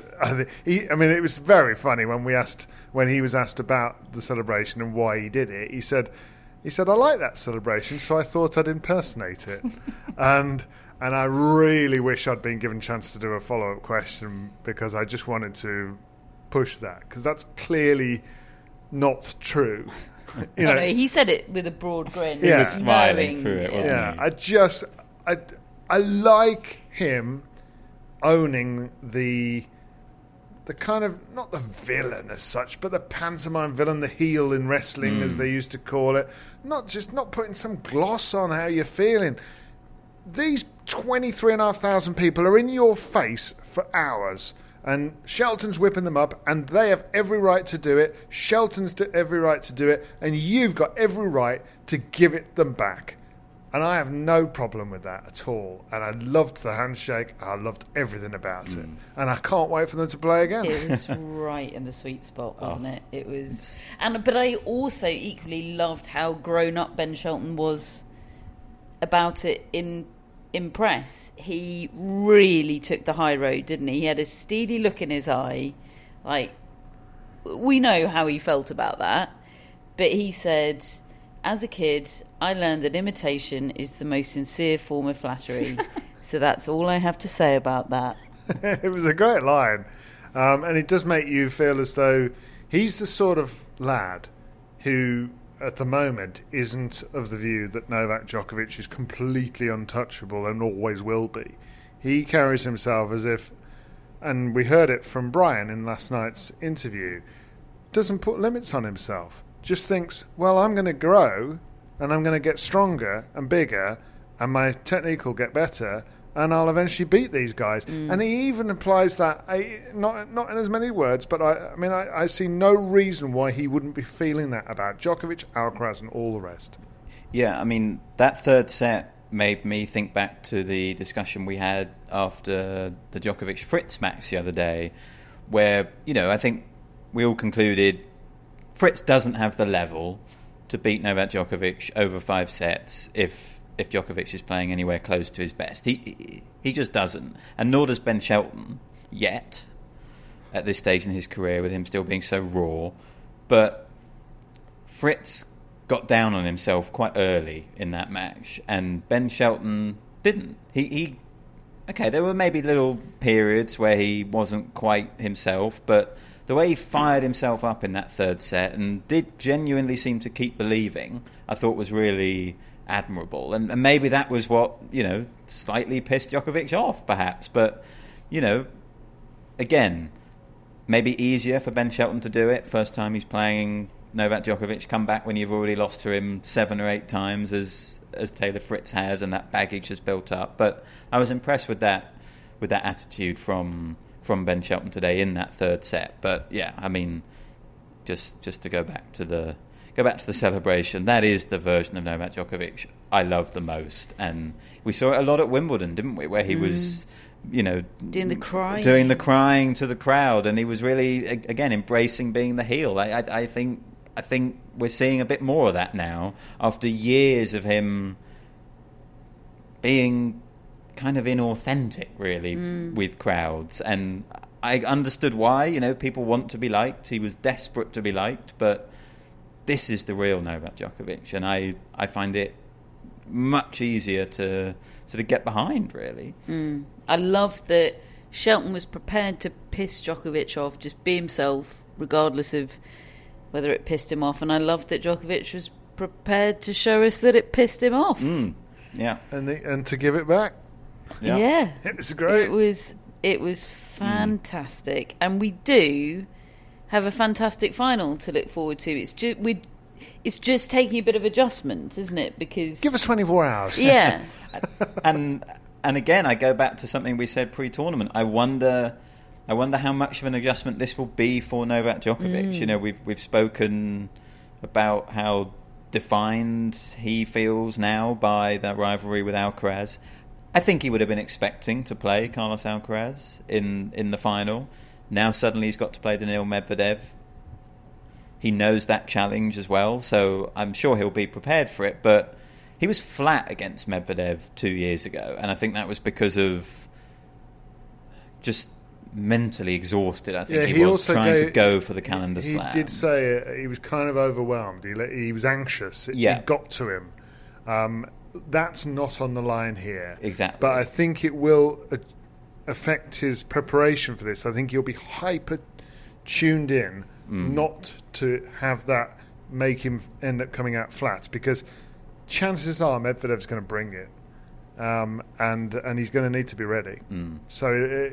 It was very funny when he was asked about the celebration and why he did it. He said, I like that celebration, so I thought I'd impersonate it. and I really wish I'd been given a chance to do a follow-up question, because I just wanted to push that, because that's clearly not true. You know, he said it with a broad grin. He was smiling through it, wasn't he? I like him owning the kind of, not the villain as such, but the pantomime villain, the heel in wrestling, as they used to call it. Not putting some gloss on how you're feeling. These 23,500 people are in your face for hours. And Shelton's whipping them up, and they have every right to do it. Shelton's every right to do it, and you've got every right to give it them back. And I have no problem with that at all. And I loved the handshake. I loved everything about it. And I can't wait for them to play again. It was right in the sweet spot, wasn't it? It was. But I also equally loved how grown up Ben Shelton was about it in press. He really took the high road, didn't he? He had a steely look in his eye. Like, we know how he felt about that. But he said, as a kid, I learned that imitation is the most sincere form of flattery. So that's all I have to say about that. It was a great line. And it does make you feel as though he's the sort of lad who, at the moment, isn't of the view that Novak Djokovic is completely untouchable and always will be. He carries himself as if, and we heard it from Brian in last night's interview, doesn't put limits on himself. Just thinks, well, I'm going to grow and I'm going to get stronger and bigger and my technique will get better and I'll eventually beat these guys. And he even implies that, not in as many words, but I see no reason why he wouldn't be feeling that about Djokovic, Alcaraz and all the rest. Yeah, I mean, that third set made me think back to the discussion we had after the Djokovic-Fritz match the other day, where, you know, I think we all concluded Fritz doesn't have the level to beat Novak Djokovic over 5 sets if Djokovic is playing anywhere close to his best. He just doesn't. And nor does Ben Shelton yet, at this stage in his career, with him still being so raw. But Fritz got down on himself quite early in that match, and Ben Shelton didn't. Okay, there were maybe little periods where he wasn't quite himself, but the way he fired himself up in that third set and did genuinely seem to keep believing, I thought was really admirable. And maybe that was what, slightly pissed Djokovic off, perhaps. But, again, maybe easier for Ben Shelton to do it. First time he's playing Novak Djokovic, come back when you've already lost to him 7 or 8 times as Taylor Fritz has, and that baggage has built up. But I was impressed with that attitude from Ben Shelton today in that third set. But yeah, I mean, just to go back to the celebration, that is the version of Novak Djokovic I love the most. And we saw it a lot at Wimbledon, didn't we, where he was doing the crying to the crowd, and he was really, again, embracing being the heel. I think we're seeing a bit more of that now after years of him being kind of inauthentic, really, with crowds. And I understood why. People want to be liked. He was desperate to be liked, but this is the real Novak Djokovic, and I find it much easier to sort of get behind, really. I love that Shelton was prepared to piss Djokovic off, just be himself, regardless of whether it pissed him off. And I love that Djokovic was prepared to show us that it pissed him off. Yeah, and to give it back. Yeah. It was great. It was fantastic, and we do have a fantastic final to look forward to. It's just taking a bit of adjustment, isn't it? Because give us 24 hours. Yeah. and again, I go back to something we said pre-tournament. I wonder how much of an adjustment this will be for Novak Djokovic. We've spoken about how defined he feels now by that rivalry with Alcaraz. I think he would have been expecting to play Carlos Alcaraz in the final. Now suddenly he's got to play Daniil Medvedev. He knows that challenge as well, so I'm sure he'll be prepared for it. But he was flat against Medvedev 2 years ago, and I think that was because of just mentally exhausted. I think he was trying to go for the calendar slam. He did say he was kind of overwhelmed. He was anxious. It got to him. That's not on the line here. Exactly. But I think it will affect his preparation for this. I think he'll be hyper tuned in not to have that make him end up coming out flat, because chances are Medvedev's going to bring it, and he's going to need to be ready. So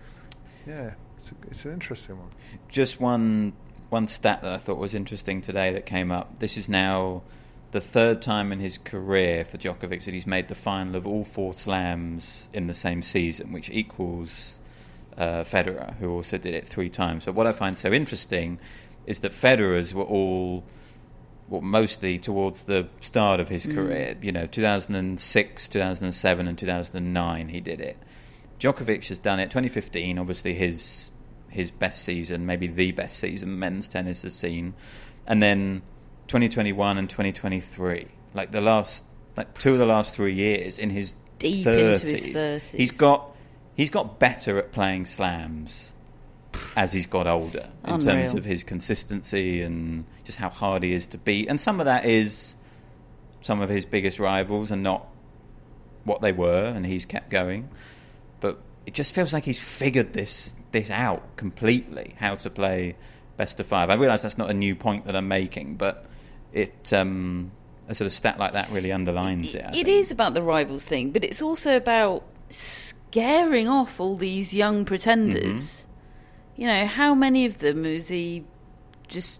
it's an interesting one. Just one stat that I thought was interesting today that came up. This is now the third time in his career for Djokovic that he's made the final of all 4 slams in the same season, which equals Federer, who also did it 3 times. But what I find so interesting is that Federer's were all, mostly towards the start of his career. 2006, 2007 and 2009 he did it. Djokovic has done it. 2015, obviously his best season, maybe the best season men's tennis has seen. And then 2021 and 2023, like 2 of the last 3 years in his deep 30s. Into his 30s. He's got better at playing slams as he's got older in terms of his consistency and just how hard he is to beat. And some of that is some of his biggest rivals and not what they were, and he's kept going. But it just feels like he's figured this out completely, how to play best of 5. I realise that's not a new point that I'm making, but a sort of stat like that really underlines it. It is about the rivals thing, but it's also about scaring off all these young pretenders. How many of them has he just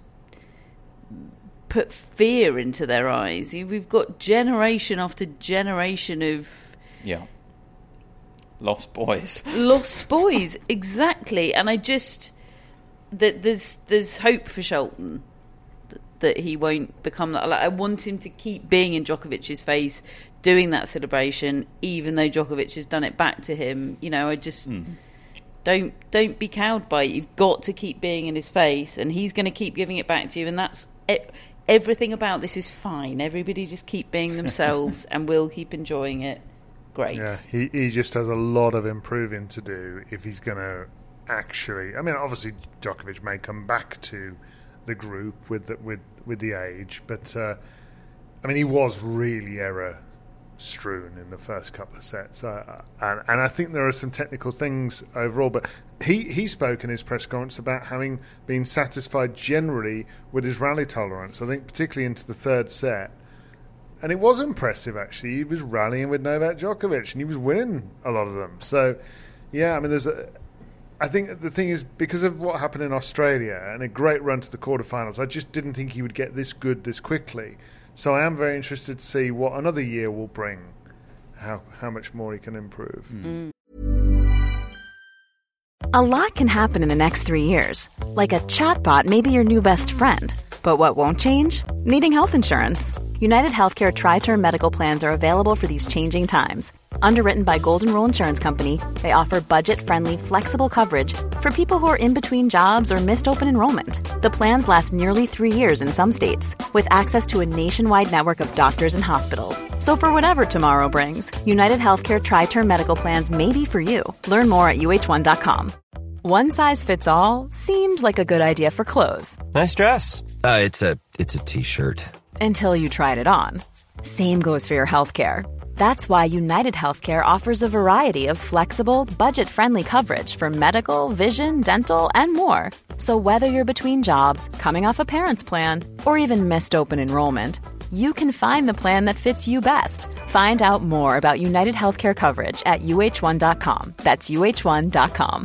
put fear into their eyes? We've got generation after generation of lost boys. Lost boys, exactly. And there's hope for Shelton that he won't become that. I want him to keep being in Djokovic's face, doing that celebration, even though Djokovic has done it back to him. I just don't be cowed by it. You've got to keep being in his face, and he's going to keep giving it back to you. And that's it. Everything about this is fine. Everybody just keep being themselves, and we'll keep enjoying it. Great. Yeah, he just has a lot of improving to do if he's going to actually. I mean, obviously Djokovic may come back to the group with the age, but I mean, he was really error strewn in the first couple of sets, and I think there are some technical things overall. But he spoke in his press conference about having been satisfied generally with his rally tolerance. I think particularly into the third set, And it was impressive, actually. He was rallying with Novak Djokovic, and he was winning a lot of them. So, yeah, I mean, I think the thing is, because of what happened in Australia and a great run to the quarterfinals, I just didn't think he would get this good this quickly. So I am very interested to see what another year will bring, how much more he can improve. A lot can happen in the next 3 years. Like a chatbot may be your new best friend. But what won't change? Needing health insurance. United Healthcare Tri-Term Medical Plans are available for these changing times. Underwritten by Golden Rule Insurance Company, they offer budget-friendly, flexible coverage for people who are in between jobs or missed open enrollment. The plans last nearly 3 years in some states, with access to a nationwide network of doctors and hospitals. So for whatever tomorrow brings, United Healthcare Tri-Term Medical Plans may be for you. Learn more at uh1.com. One size fits all seemed like a good idea for clothes. Nice dress. It's a t-shirt. Until you tried it on. Same goes for your healthcare. That's why United Healthcare offers a variety of flexible, budget-friendly coverage for medical, vision, dental, and more. So whether you're between jobs, coming off a parent's plan, or even missed open enrollment, you can find the plan that fits you best. Find out more about United Healthcare coverage at uh1.com. That's uh1.com.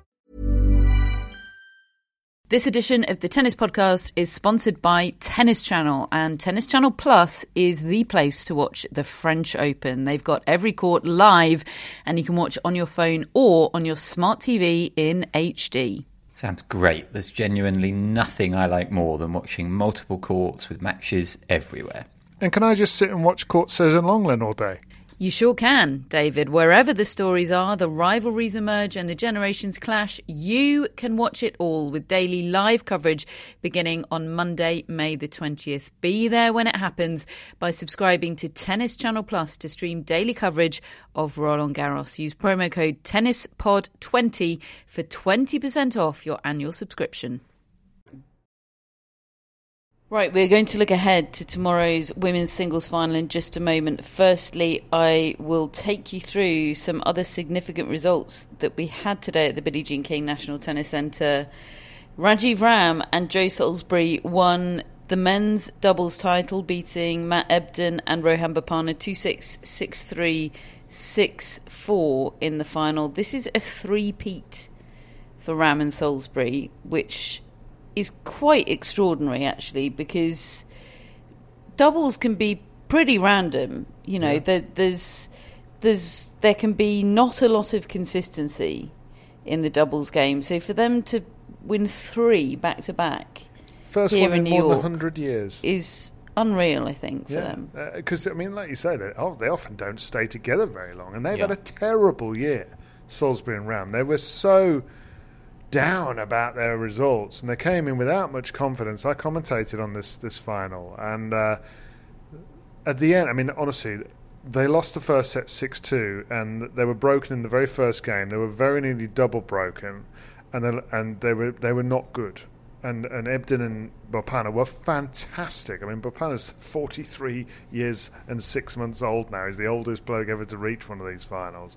This edition of the Tennis Podcast is sponsored by Tennis Channel, and Tennis Channel Plus is the place to watch the French Open. They've got every court live, and you can watch on your phone or on your smart TV in HD. Sounds great. There's genuinely nothing I like more than watching multiple courts with matches everywhere. And can I just sit and watch Court Says in Longland all day? You sure can, David. Wherever the stories are, the rivalries emerge and the generations clash, you can watch it all with daily live coverage beginning on Monday, May the 20th. Be there when it happens by subscribing to Tennis Channel Plus to stream daily coverage of Roland Garros. Use promo code TennisPod20 for 20% off your annual subscription. Right, we're going to look ahead to tomorrow's women's singles final in just a moment. Firstly, I will take you through some other significant results that we had today at the Billie Jean King National Tennis Centre. Rajiv Ram and Joe Salisbury won the men's doubles title, beating Matt Ebden and Rohan Bopanna 2-6, 6-3, 6-4 in the final. This is a three-peat for Ram and Salisbury, which is quite extraordinary, actually, because doubles can be pretty random. You know, there can be not a lot of consistency in the doubles game. So for them to win 3 back-to-back first here one in New more York than 100 years is unreal, I think, for them. Because, I mean, like you say, they often don't stay together very long, and they've had a terrible year, Salisbury and Ram. They were so down about their results, and they came in without much confidence. I commentated on this final, and at the end, I mean, honestly, they lost the first set 6-2, and they were broken in the very first game. They were very nearly double broken, and they were not good. And Ebden and Bopanna were fantastic. I mean, Bopanna's 43 years and 6 months old now. He's the oldest bloke ever to reach one of these finals.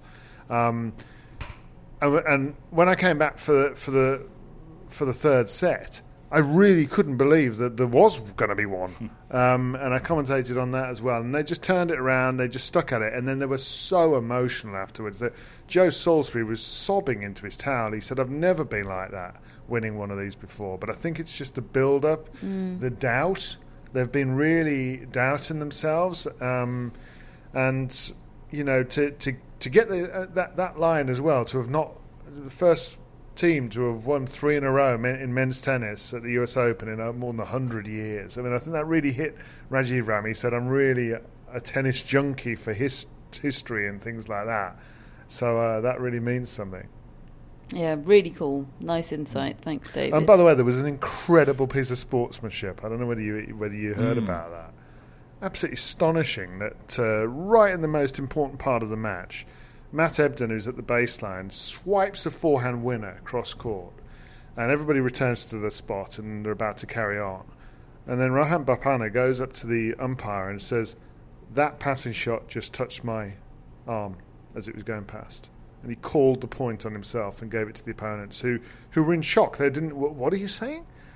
And when I came back for the third set, I really couldn't believe that there was going to be one. And I commentated on that as well. And they just turned it around. They just stuck at it. And then they were so emotional afterwards that Joe Salisbury was sobbing into his towel. He said, "I've never been like that, winning one of these before." But I think it's just the build-up, the doubt. They've been really doubting themselves. And, you know, to get that line as well, to have not the first team to have won 3 in a row in men's tennis at the US Open in more than 100 years. I mean, I think that really hit Rajiv Ram. He said, "I'm really a tennis junkie for history and things like that." So that really means something. Yeah, really cool. Nice insight. Thanks, David. And by the way, there was an incredible piece of sportsmanship. I don't know whether you heard about that. Absolutely astonishing that right in the most important part of the match, Matt Ebden, who's at the baseline, swipes a forehand winner cross court, and everybody returns to the spot and they're about to carry on. And then Rohan Bopanna goes up to the umpire and says, "That passing shot just touched my arm as it was going past." And he called the point on himself and gave it to the opponents, who were in shock. They didn't. What are you saying?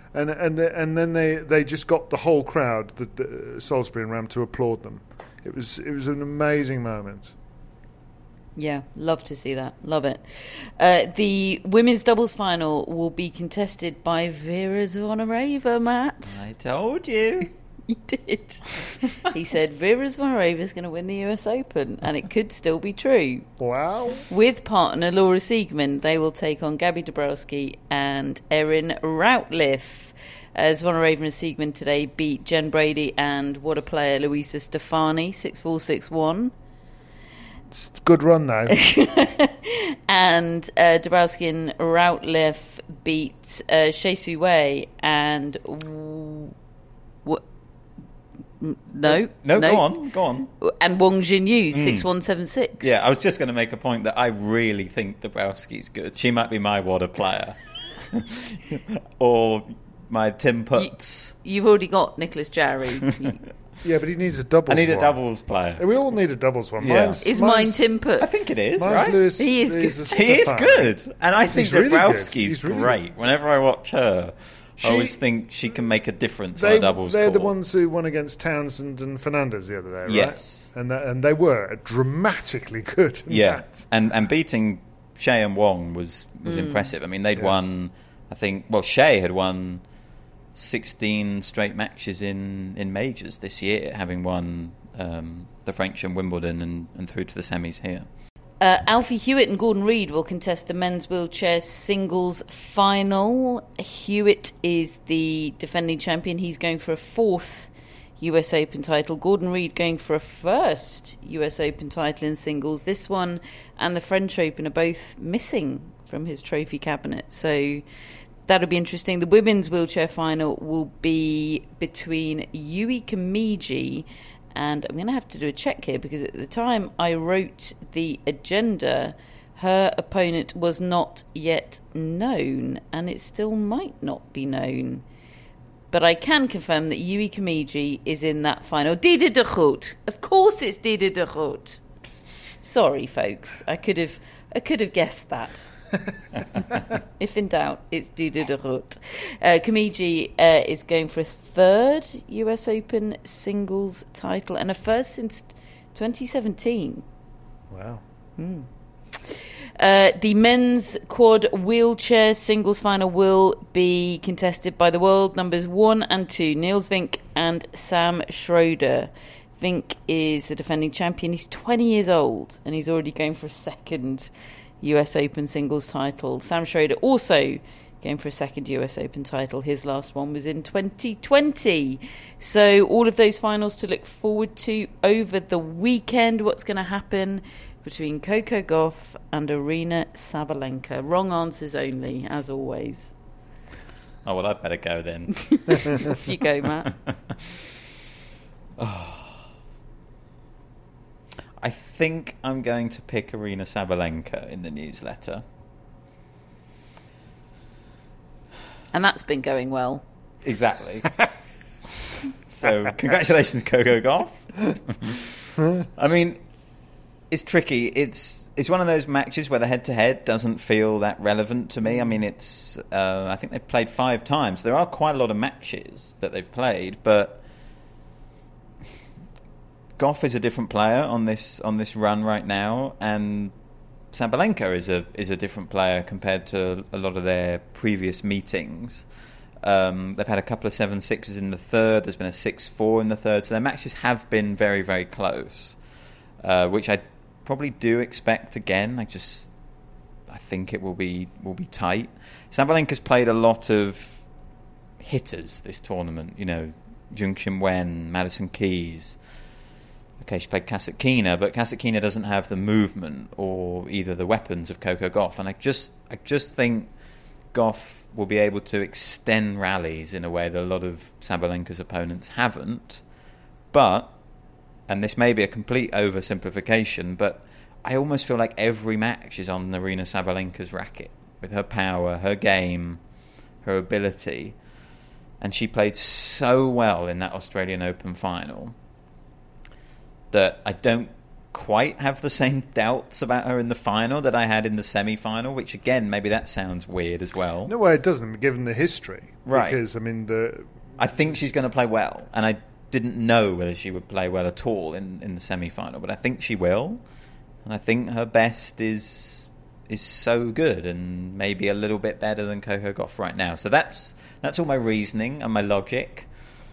and then they just got the whole crowd, the Salisbury and Ram, to applaud them. It was an amazing moment. Yeah, love to see that. Love it. The women's doubles final will be contested by Vera Zvonareva, Matt. I told you. He did. He said Vera Zvonareva is going to win the US Open, and it could still be true. Wow. With partner Laura Siegemund, they will take on Gabby Dabrowski and Erin Routliffe. Zvonareva and Siegemund today beat Jen Brady and what a player, Luisa Stefani, 6-4, 6-1. It's a good run now. And Dabrowski and Routliffe beat Shea Su Wei and... No, go on. And Wong Jin-Yu, 6-1, 7-6. Yeah, I was just going to make a point that I really think Dabrowski's good. She might be my WADA player. Or my Tim Putz. You've already got Nicholas Jarry. Yeah, but he needs a doubles. I need a one. doubles player. We all need a doubles one. Yeah. Is mine Tim Putz? I think it is, mine's right? Lewis, He is good. He is good. And I think He's really Dabrowski's good. He's really great. Whenever I watch her, I always think she can make a difference on a doubles They're court. the ones who won against Townsend and Fernandez the other day, right? Yes. And they were dramatically good in that. And beating Shea and Wong was impressive. I mean, they'd won, I think, Shea had won 16 straight matches in majors this year, having won the French and Wimbledon and through to the semis here. Alfie Hewitt and Gordon Reid will contest the men's wheelchair singles final. Hewitt is the defending champion. He's going for a 4th US Open title. Gordon Reid going for a 1st US Open title in singles. This one and the French Open are both missing from his trophy cabinet. So that'll be interesting. The women's wheelchair final will be between Yui Kamiji and I'm going to have to do a check here because at the time I wrote the agenda, her opponent was not yet known, and it still might not be known. But I can confirm that Yui Kamiji is in that final. Dida de Groot. Of course it's Dida de Groot. Sorry, folks. I could have guessed that. If in doubt, it's Dida de Groot. Kamiji is going for a 3rd US Open singles title and a 1st since 2017. Wow. The men's quad wheelchair singles final will be contested by the world numbers 1 and 2, Niels Vink and Sam Schroeder. Vink is the defending champion. He's 20 years old and he's already going for a 2nd US Open singles title. Sam Schroeder also going for a 2nd US Open title. His last one was in 2020. So all of those finals to look forward to over the weekend. What's going to happen between Coco Gauff and Arina Sabalenka? Wrong answers only, as always. Oh, well, I'd better go then. Off you go, Matt. I think I'm going to pick Arina Sabalenka in the newsletter. And that's been going well. Exactly. So, congratulations, Coco Gauff. I mean, it's tricky. It's one of those matches where the head-to-head doesn't feel that relevant to me. I mean, it's I think they've played 5 times. There are quite a lot of matches that they've played, but Gauff is a different player on this run right now, and Sabalenka is a different player compared to a lot of their previous meetings. They've had a couple of 7-6s in the third. There's been a 6-4 in the third, so their matches have been very, very close, which I probably do expect again. I think it will be tight. Sabalenka's played a lot of hitters this tournament. You know, Jung Chin Wen, Madison Keys. Okay, she played Kasatkina, but Kasatkina doesn't have the movement or either the weapons of Coco Gauff, and I just think Gauff will be able to extend rallies in a way that a lot of Sabalenka's opponents haven't. But, and this may be a complete oversimplification, but I almost feel like every match is on Arina Sabalenka's racket with her power, her game, her ability, and she played so well in that Australian Open final that I don't quite have the same doubts about her in the final that I had in the semi-final, which again, maybe that sounds weird as well. No, well, it doesn't, given the history. Right. Because, I mean, I think she's going to play well, and I didn't know whether she would play well at all in the semi-final, but I think she will, and I think her best is so good and maybe a little bit better than Coco Gauff right now. So that's all my reasoning and my logic,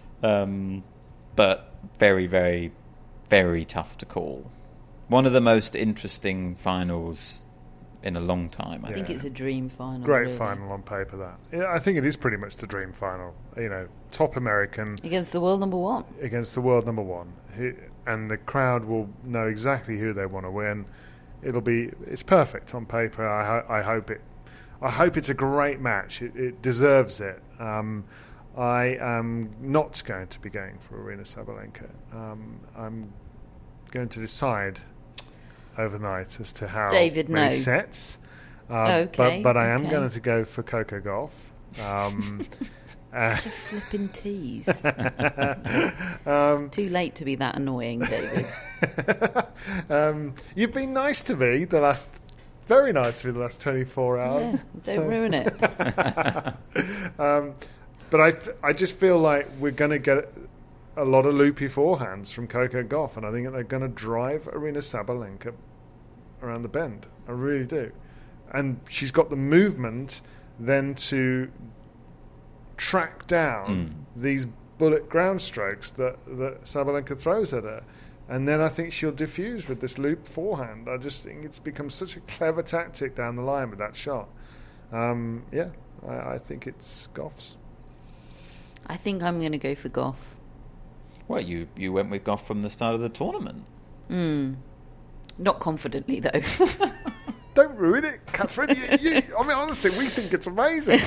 but very, very, very tough to call. One of the most interesting finals in a long time. I think it's a dream final. Great really. final on paper, that. Yeah, I think it is pretty much the dream final. You know, top American. Against the world number one. Against the world number one. And the crowd will know exactly who they want to win. It's perfect on paper. I hope it's a great match. It deserves it. I am not going to be going for Aryna Sabalenka. I'm going to decide overnight as to how many sets. Okay. But I am going to go for Coco Gauff. Such a flipping tease. Too late to be that annoying, David. You've been nice to me very nice to me the last 24 hours. Yeah, don't ruin it. But I just feel like we're going to get a lot of loopy forehands from Coco Gauff, and I think they're going to drive Aryna Sabalenka around the bend. I really do. And she's got the movement then to track down these bullet ground strokes that Sabalenka throws at her. And then I think she'll diffuse with this loop forehand. I just think it's become such a clever tactic down the line with that shot. I think it's Gauff's. I think I'm going to go for Gauff. Well, you went with Gauff from the start of the tournament. Not confidently, though. Don't ruin it, Catherine. I mean, honestly, we think it's amazing.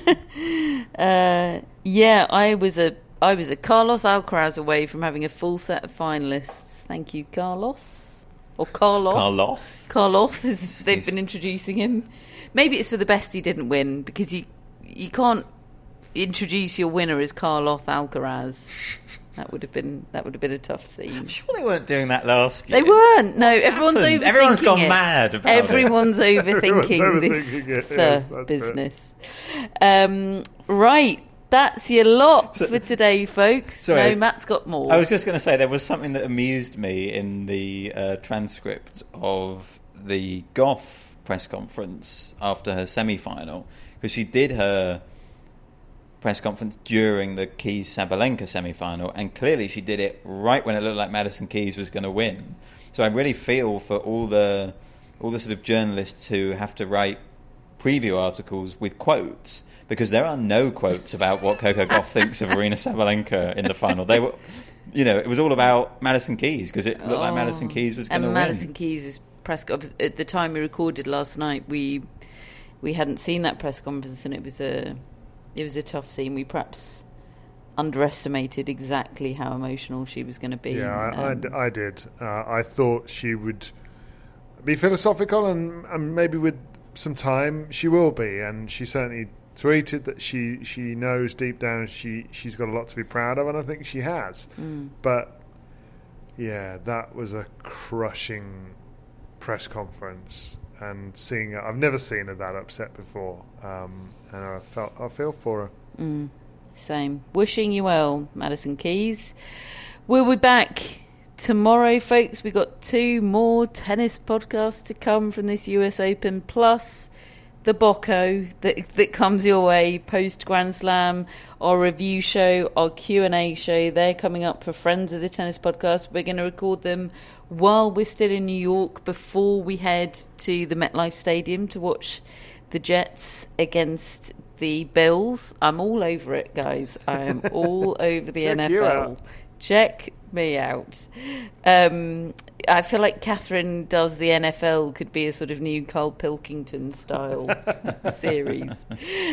I was a Carlos Alcaraz away from having a full set of finalists. Thank you, Carlos. Or Karloff. Karloff, as they've been introducing him. Maybe it's for the best he didn't win, because you can't introduce your winner as Carlos Alcaraz. That would have been a tough scene. I'm sure they weren't doing that last year. They weren't. No, everyone's overthinking Everyone's gone mad about Everyone's it. overthinking this business. Right, that's your lot for today, folks. Sorry, Matt's got more. I was just going to say there was something that amused me in the transcript of the Gauff press conference after her semi-final, because she did her press conference during the Keys-Sabalenka semi-final, and clearly she did it right when it looked like Madison Keys was going to win. So I really feel for all the sort of journalists who have to write preview articles with quotes, because there are no quotes about what Coco Gauff thinks of Aryna Sabalenka in the final. They were, it was all about Madison Keys, because it looked like Madison Keys was going to win. And Madison Keys' press conference, at the time we recorded last night, we hadn't seen that press conference, and it was a tough scene. We perhaps underestimated exactly how emotional she was going to be. Yeah, I did. I thought she would be philosophical, and maybe with some time she will be. And she certainly tweeted that she knows deep down she's got a lot to be proud of, and I think she has. But yeah, that was a crushing press conference. And seeing her, I've never seen her that upset before, and I feel for her. Same. Wishing you well, Madison Keys. We'll be back tomorrow, folks. We've got 2 more tennis podcasts to come from this US Open, plus the Bocco that comes your way post Grand Slam, our review show, our Q&A show. They're coming up for Friends of the Tennis Podcast. We're going to record them while we're still in New York, before we head to the MetLife Stadium to watch the Jets against the Bills. I'm all over it, guys. I am all over the NFL. Check me out. I feel like Catherine Does the NFL could be a sort of new Carl Pilkington style series.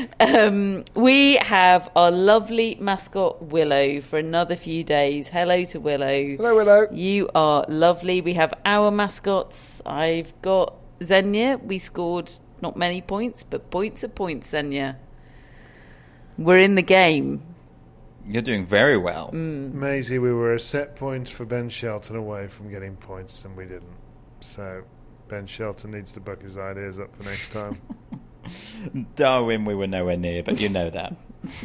We have our lovely mascot Willow for another few days. Hello to Willow. Hello, Willow. You are lovely. We have our mascots. I've got Xenia. We scored not many points, but points are points, Xenia. We're in the game. You're doing very well. Maisie, we were a set point for Ben Shelton away from getting points, and we didn't. So Ben Shelton needs to buck his ideas up for next time. Darwin, we were nowhere near, but you know that.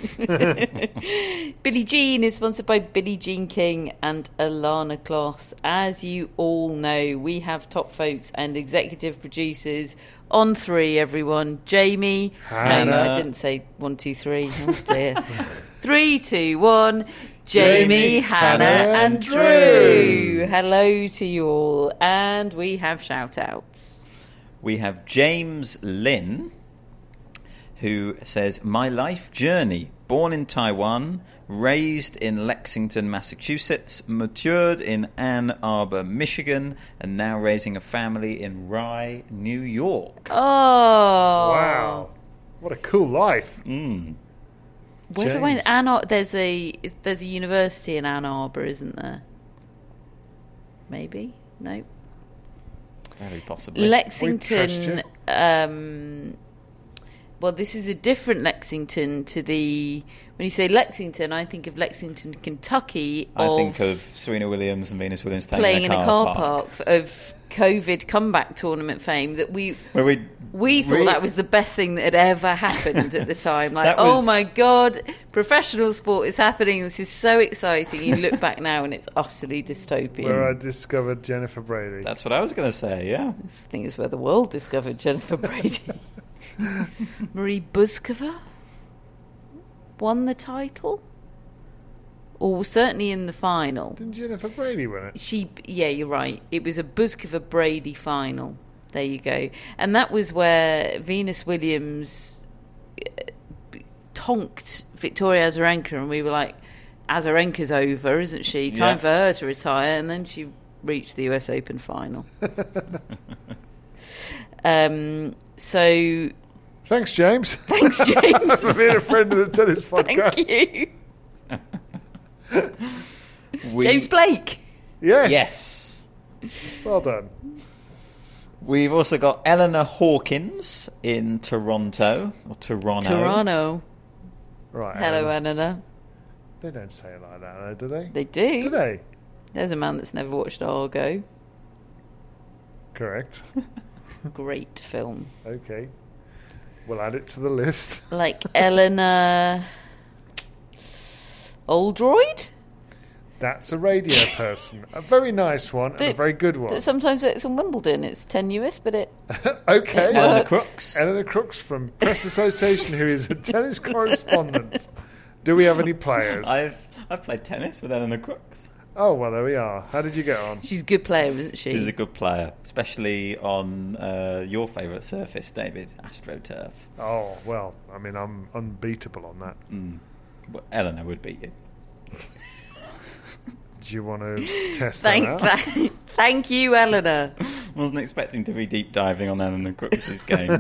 Billie Jean is sponsored by Billie Jean King and Alana Kloss. As you all know, we have top folks and executive producers on 3, everyone. Jamie. Hannah. No, I didn't say 1, 2, 3. Oh dear. 3, 2, 1. Jamie, Hannah and Drew. Hello to you all. And we have shout-outs. We have James Lin, who says, my life journey, born in Taiwan, raised in Lexington, Massachusetts, matured in Ann Arbor, Michigan, and now raising a family in Rye, New York. Oh. Wow. What a cool life. Where do I Ann Arbor? There's a university in Ann Arbor, isn't there? Maybe? No. Very possibly. Lexington. Well, this is a different Lexington to the. When you say Lexington, I think of Lexington, Kentucky. I think of Serena Williams and Venus Williams playing in a car park of COVID comeback tournament fame. That we thought that was the best thing that had ever happened at the time. Like, oh my God, professional sport is happening. This is so exciting. You look back now and it's utterly dystopian. Where I discovered Jennifer Brady. That's what I was going to say, yeah. This thing is where the world discovered Jennifer Brady. Marie Buzkova won the title, or certainly in the final. Didn't Jennifer Brady win it? Yeah, you're right. It was a Buzkova-Brady final. There you go. And that was where Venus Williams tonked Victoria Azarenka, and we were like, Azarenka's over, isn't she? Time for her to retire. And then she reached the US Open final. So... Thanks, James. Thanks, James. For being a friend of the Tennis Podcast. Thank you. James Blake. Yes. Well done. We've also got Eleanor Hawkins in Toronto. Toronto. Right. Hello, Eleanor. They don't say it like that, do they? They do. Do they? There's a man that's never watched Argo. Correct. Great film. Okay. We'll add it to the list. Like Eleanor Oldroyd? That's a radio person. A very nice one and a very good one. Sometimes it's on Wimbledon. It's tenuous, but it... Okay. It Eleanor Crooks. Eleanor Crooks from Press Association, who is a tennis correspondent. Do we have any players? I've played tennis with Eleanor Crooks. Oh, well, there we are. How did you get on? She's a good player, isn't she? She's a good player, especially on your favourite surface, David, AstroTurf. Oh, well, I mean, I'm unbeatable on that. Well, Eleanor would beat you. Do you want to test that out? Thank you, Eleanor. Wasn't expecting to be deep diving on Eleanor Crooks' game.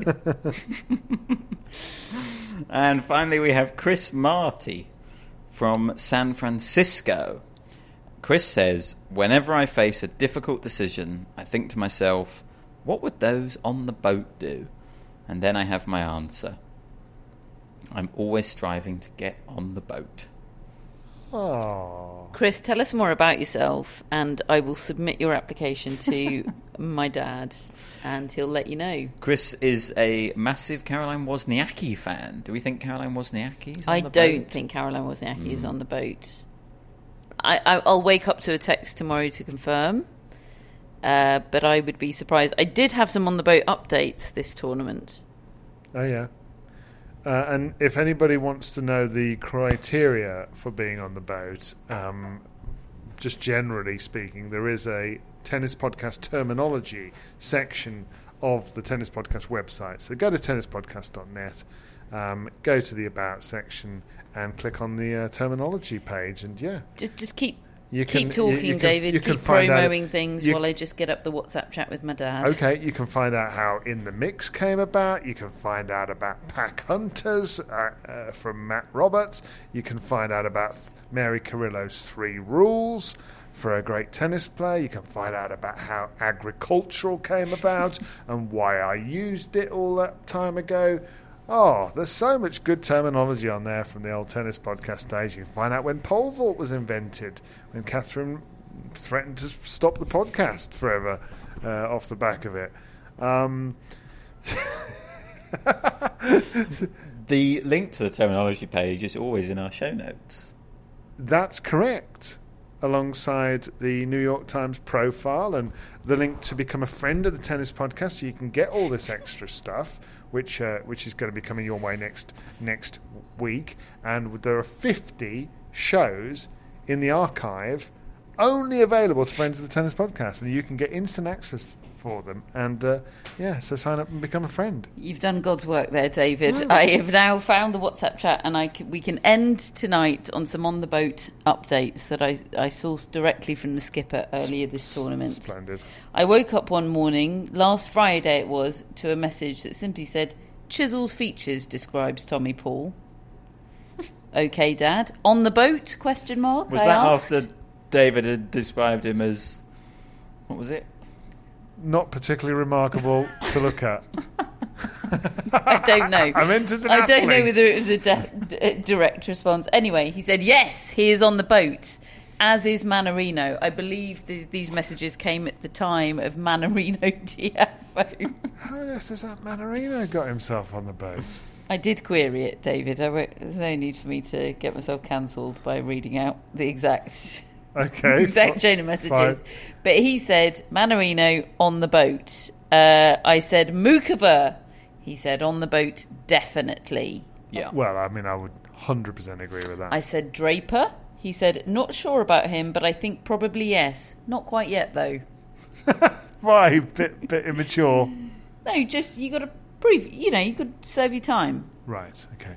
And finally, we have Chris Marty from San Francisco. Chris says, whenever I face a difficult decision, I think to myself, what would those on the boat do? And then I have my answer. I'm always striving to get on the boat. Oh. Chris, tell us more about yourself, and I will submit your application to my dad, and he'll let you know. Chris is a massive Caroline Wozniacki fan. Do we think Caroline Wozniacki is on the boat? I don't think Caroline Wozniacki is on the boat. I'll wake up to a text tomorrow to confirm, but I would be surprised. I did have some on the boat updates this tournament. Oh, yeah. And if anybody wants to know the criteria for being on the boat, just generally speaking, there is a Tennis Podcast terminology section of the Tennis Podcast website. So go to tennispodcast.net, go to the About section, and click on the terminology page, and just keep talking, David. Keep promoting things while I just get up the WhatsApp chat with my dad. Okay, you can find out how In the Mix came about. You can find out about Pack Hunters from Matt Roberts. You can find out about Mary Carrillo's 3 rules for a great tennis player. You can find out about how agricultural came about and why I used it all that time ago. Oh, there's so much good terminology on there from the old Tennis Podcast days. You can find out when pole vault was invented, when Catherine threatened to stop the podcast forever off the back of it. The link to the terminology page is always in our show notes. That's correct. Alongside the New York Times profile and the link to become a friend of the Tennis Podcast, so you can get all this extra stuff, which is going to be coming your way next week. And there are 50 shows in the archive only available to friends of the Tennis Podcast, and you can get instant access for them. And so sign up and become a friend. You've done God's work there, David. I have now found the WhatsApp chat, and we can end tonight on some on the boat updates that I sourced directly from the skipper earlier this tournament. Splendid. I woke up one morning, last Friday it was, to a message that simply said, "Chisel's features describes Tommy Paul." Okay, Dad. On the boat? ? Was that after David had described him as, what was it? Not particularly remarkable to look at. I don't know. I meant as an I don't know athlete. whether it was a direct response. Anyway, he said, yes, he is on the boat, as is Mannarino. I believe these messages came at the time of Mannarino DFO. How on earth has that Mannarino got himself on the boat? I did query it, David. There's no need for me to get myself cancelled by reading out the exact chain of messages. Fine. But he said, Mannarino on the boat. I said, Mukova. He said, on the boat, definitely. Yeah. Well, I mean, I would 100% agree with that. I said, Draper. He said, not sure about him, but I think probably yes. Not quite yet, though. Why? Bit immature. No, just, you got to prove, you could serve your time. Right, okay.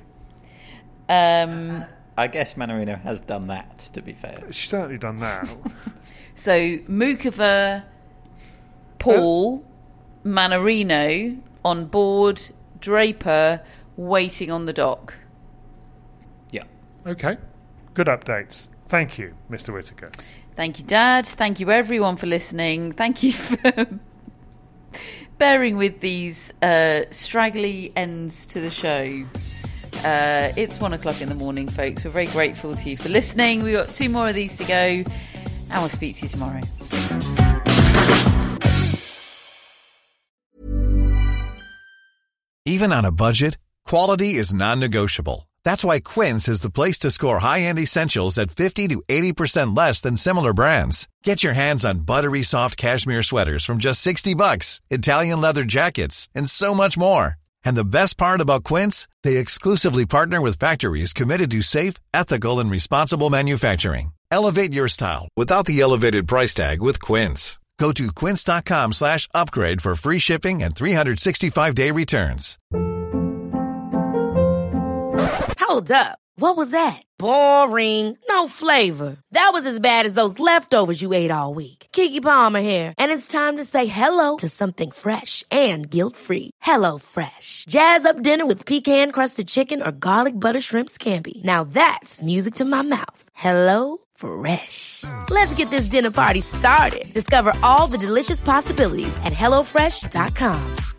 I guess Mannarino has done that, to be fair. She's certainly done that. So, Mukova, Paul, Mannarino on board, Draper waiting on the dock. Yeah. Okay. Good updates. Thank you, Mr. Whittaker. Thank you, Dad. Thank you, everyone, for listening. Thank you for bearing with these straggly ends to the show. It's 1:00 in the morning, folks. We're very grateful to you for listening. We've got 2 more of these to go, and we'll speak to you tomorrow. Even on a budget, quality is non-negotiable. That's why Quince is the place to score high-end essentials at 50 to 80% less than similar brands. Get your hands on buttery soft cashmere sweaters from just $60, Italian leather jackets, and so much more. And the best part about Quince, they exclusively partner with factories committed to safe, ethical, and responsible manufacturing. Elevate your style without the elevated price tag with Quince. Go to quince.com/upgrade for free shipping and 365-day returns. Hold up. What was that? Boring. No flavor. That was as bad as those leftovers you ate all week. Keke Palmer here, and it's time to say hello to something fresh and guilt-free. Hello Fresh. Jazz up dinner with pecan-crusted chicken or garlic butter shrimp scampi. Now that's music to my mouth. Hello Fresh. Let's get this dinner party started. Discover all the delicious possibilities at HelloFresh.com.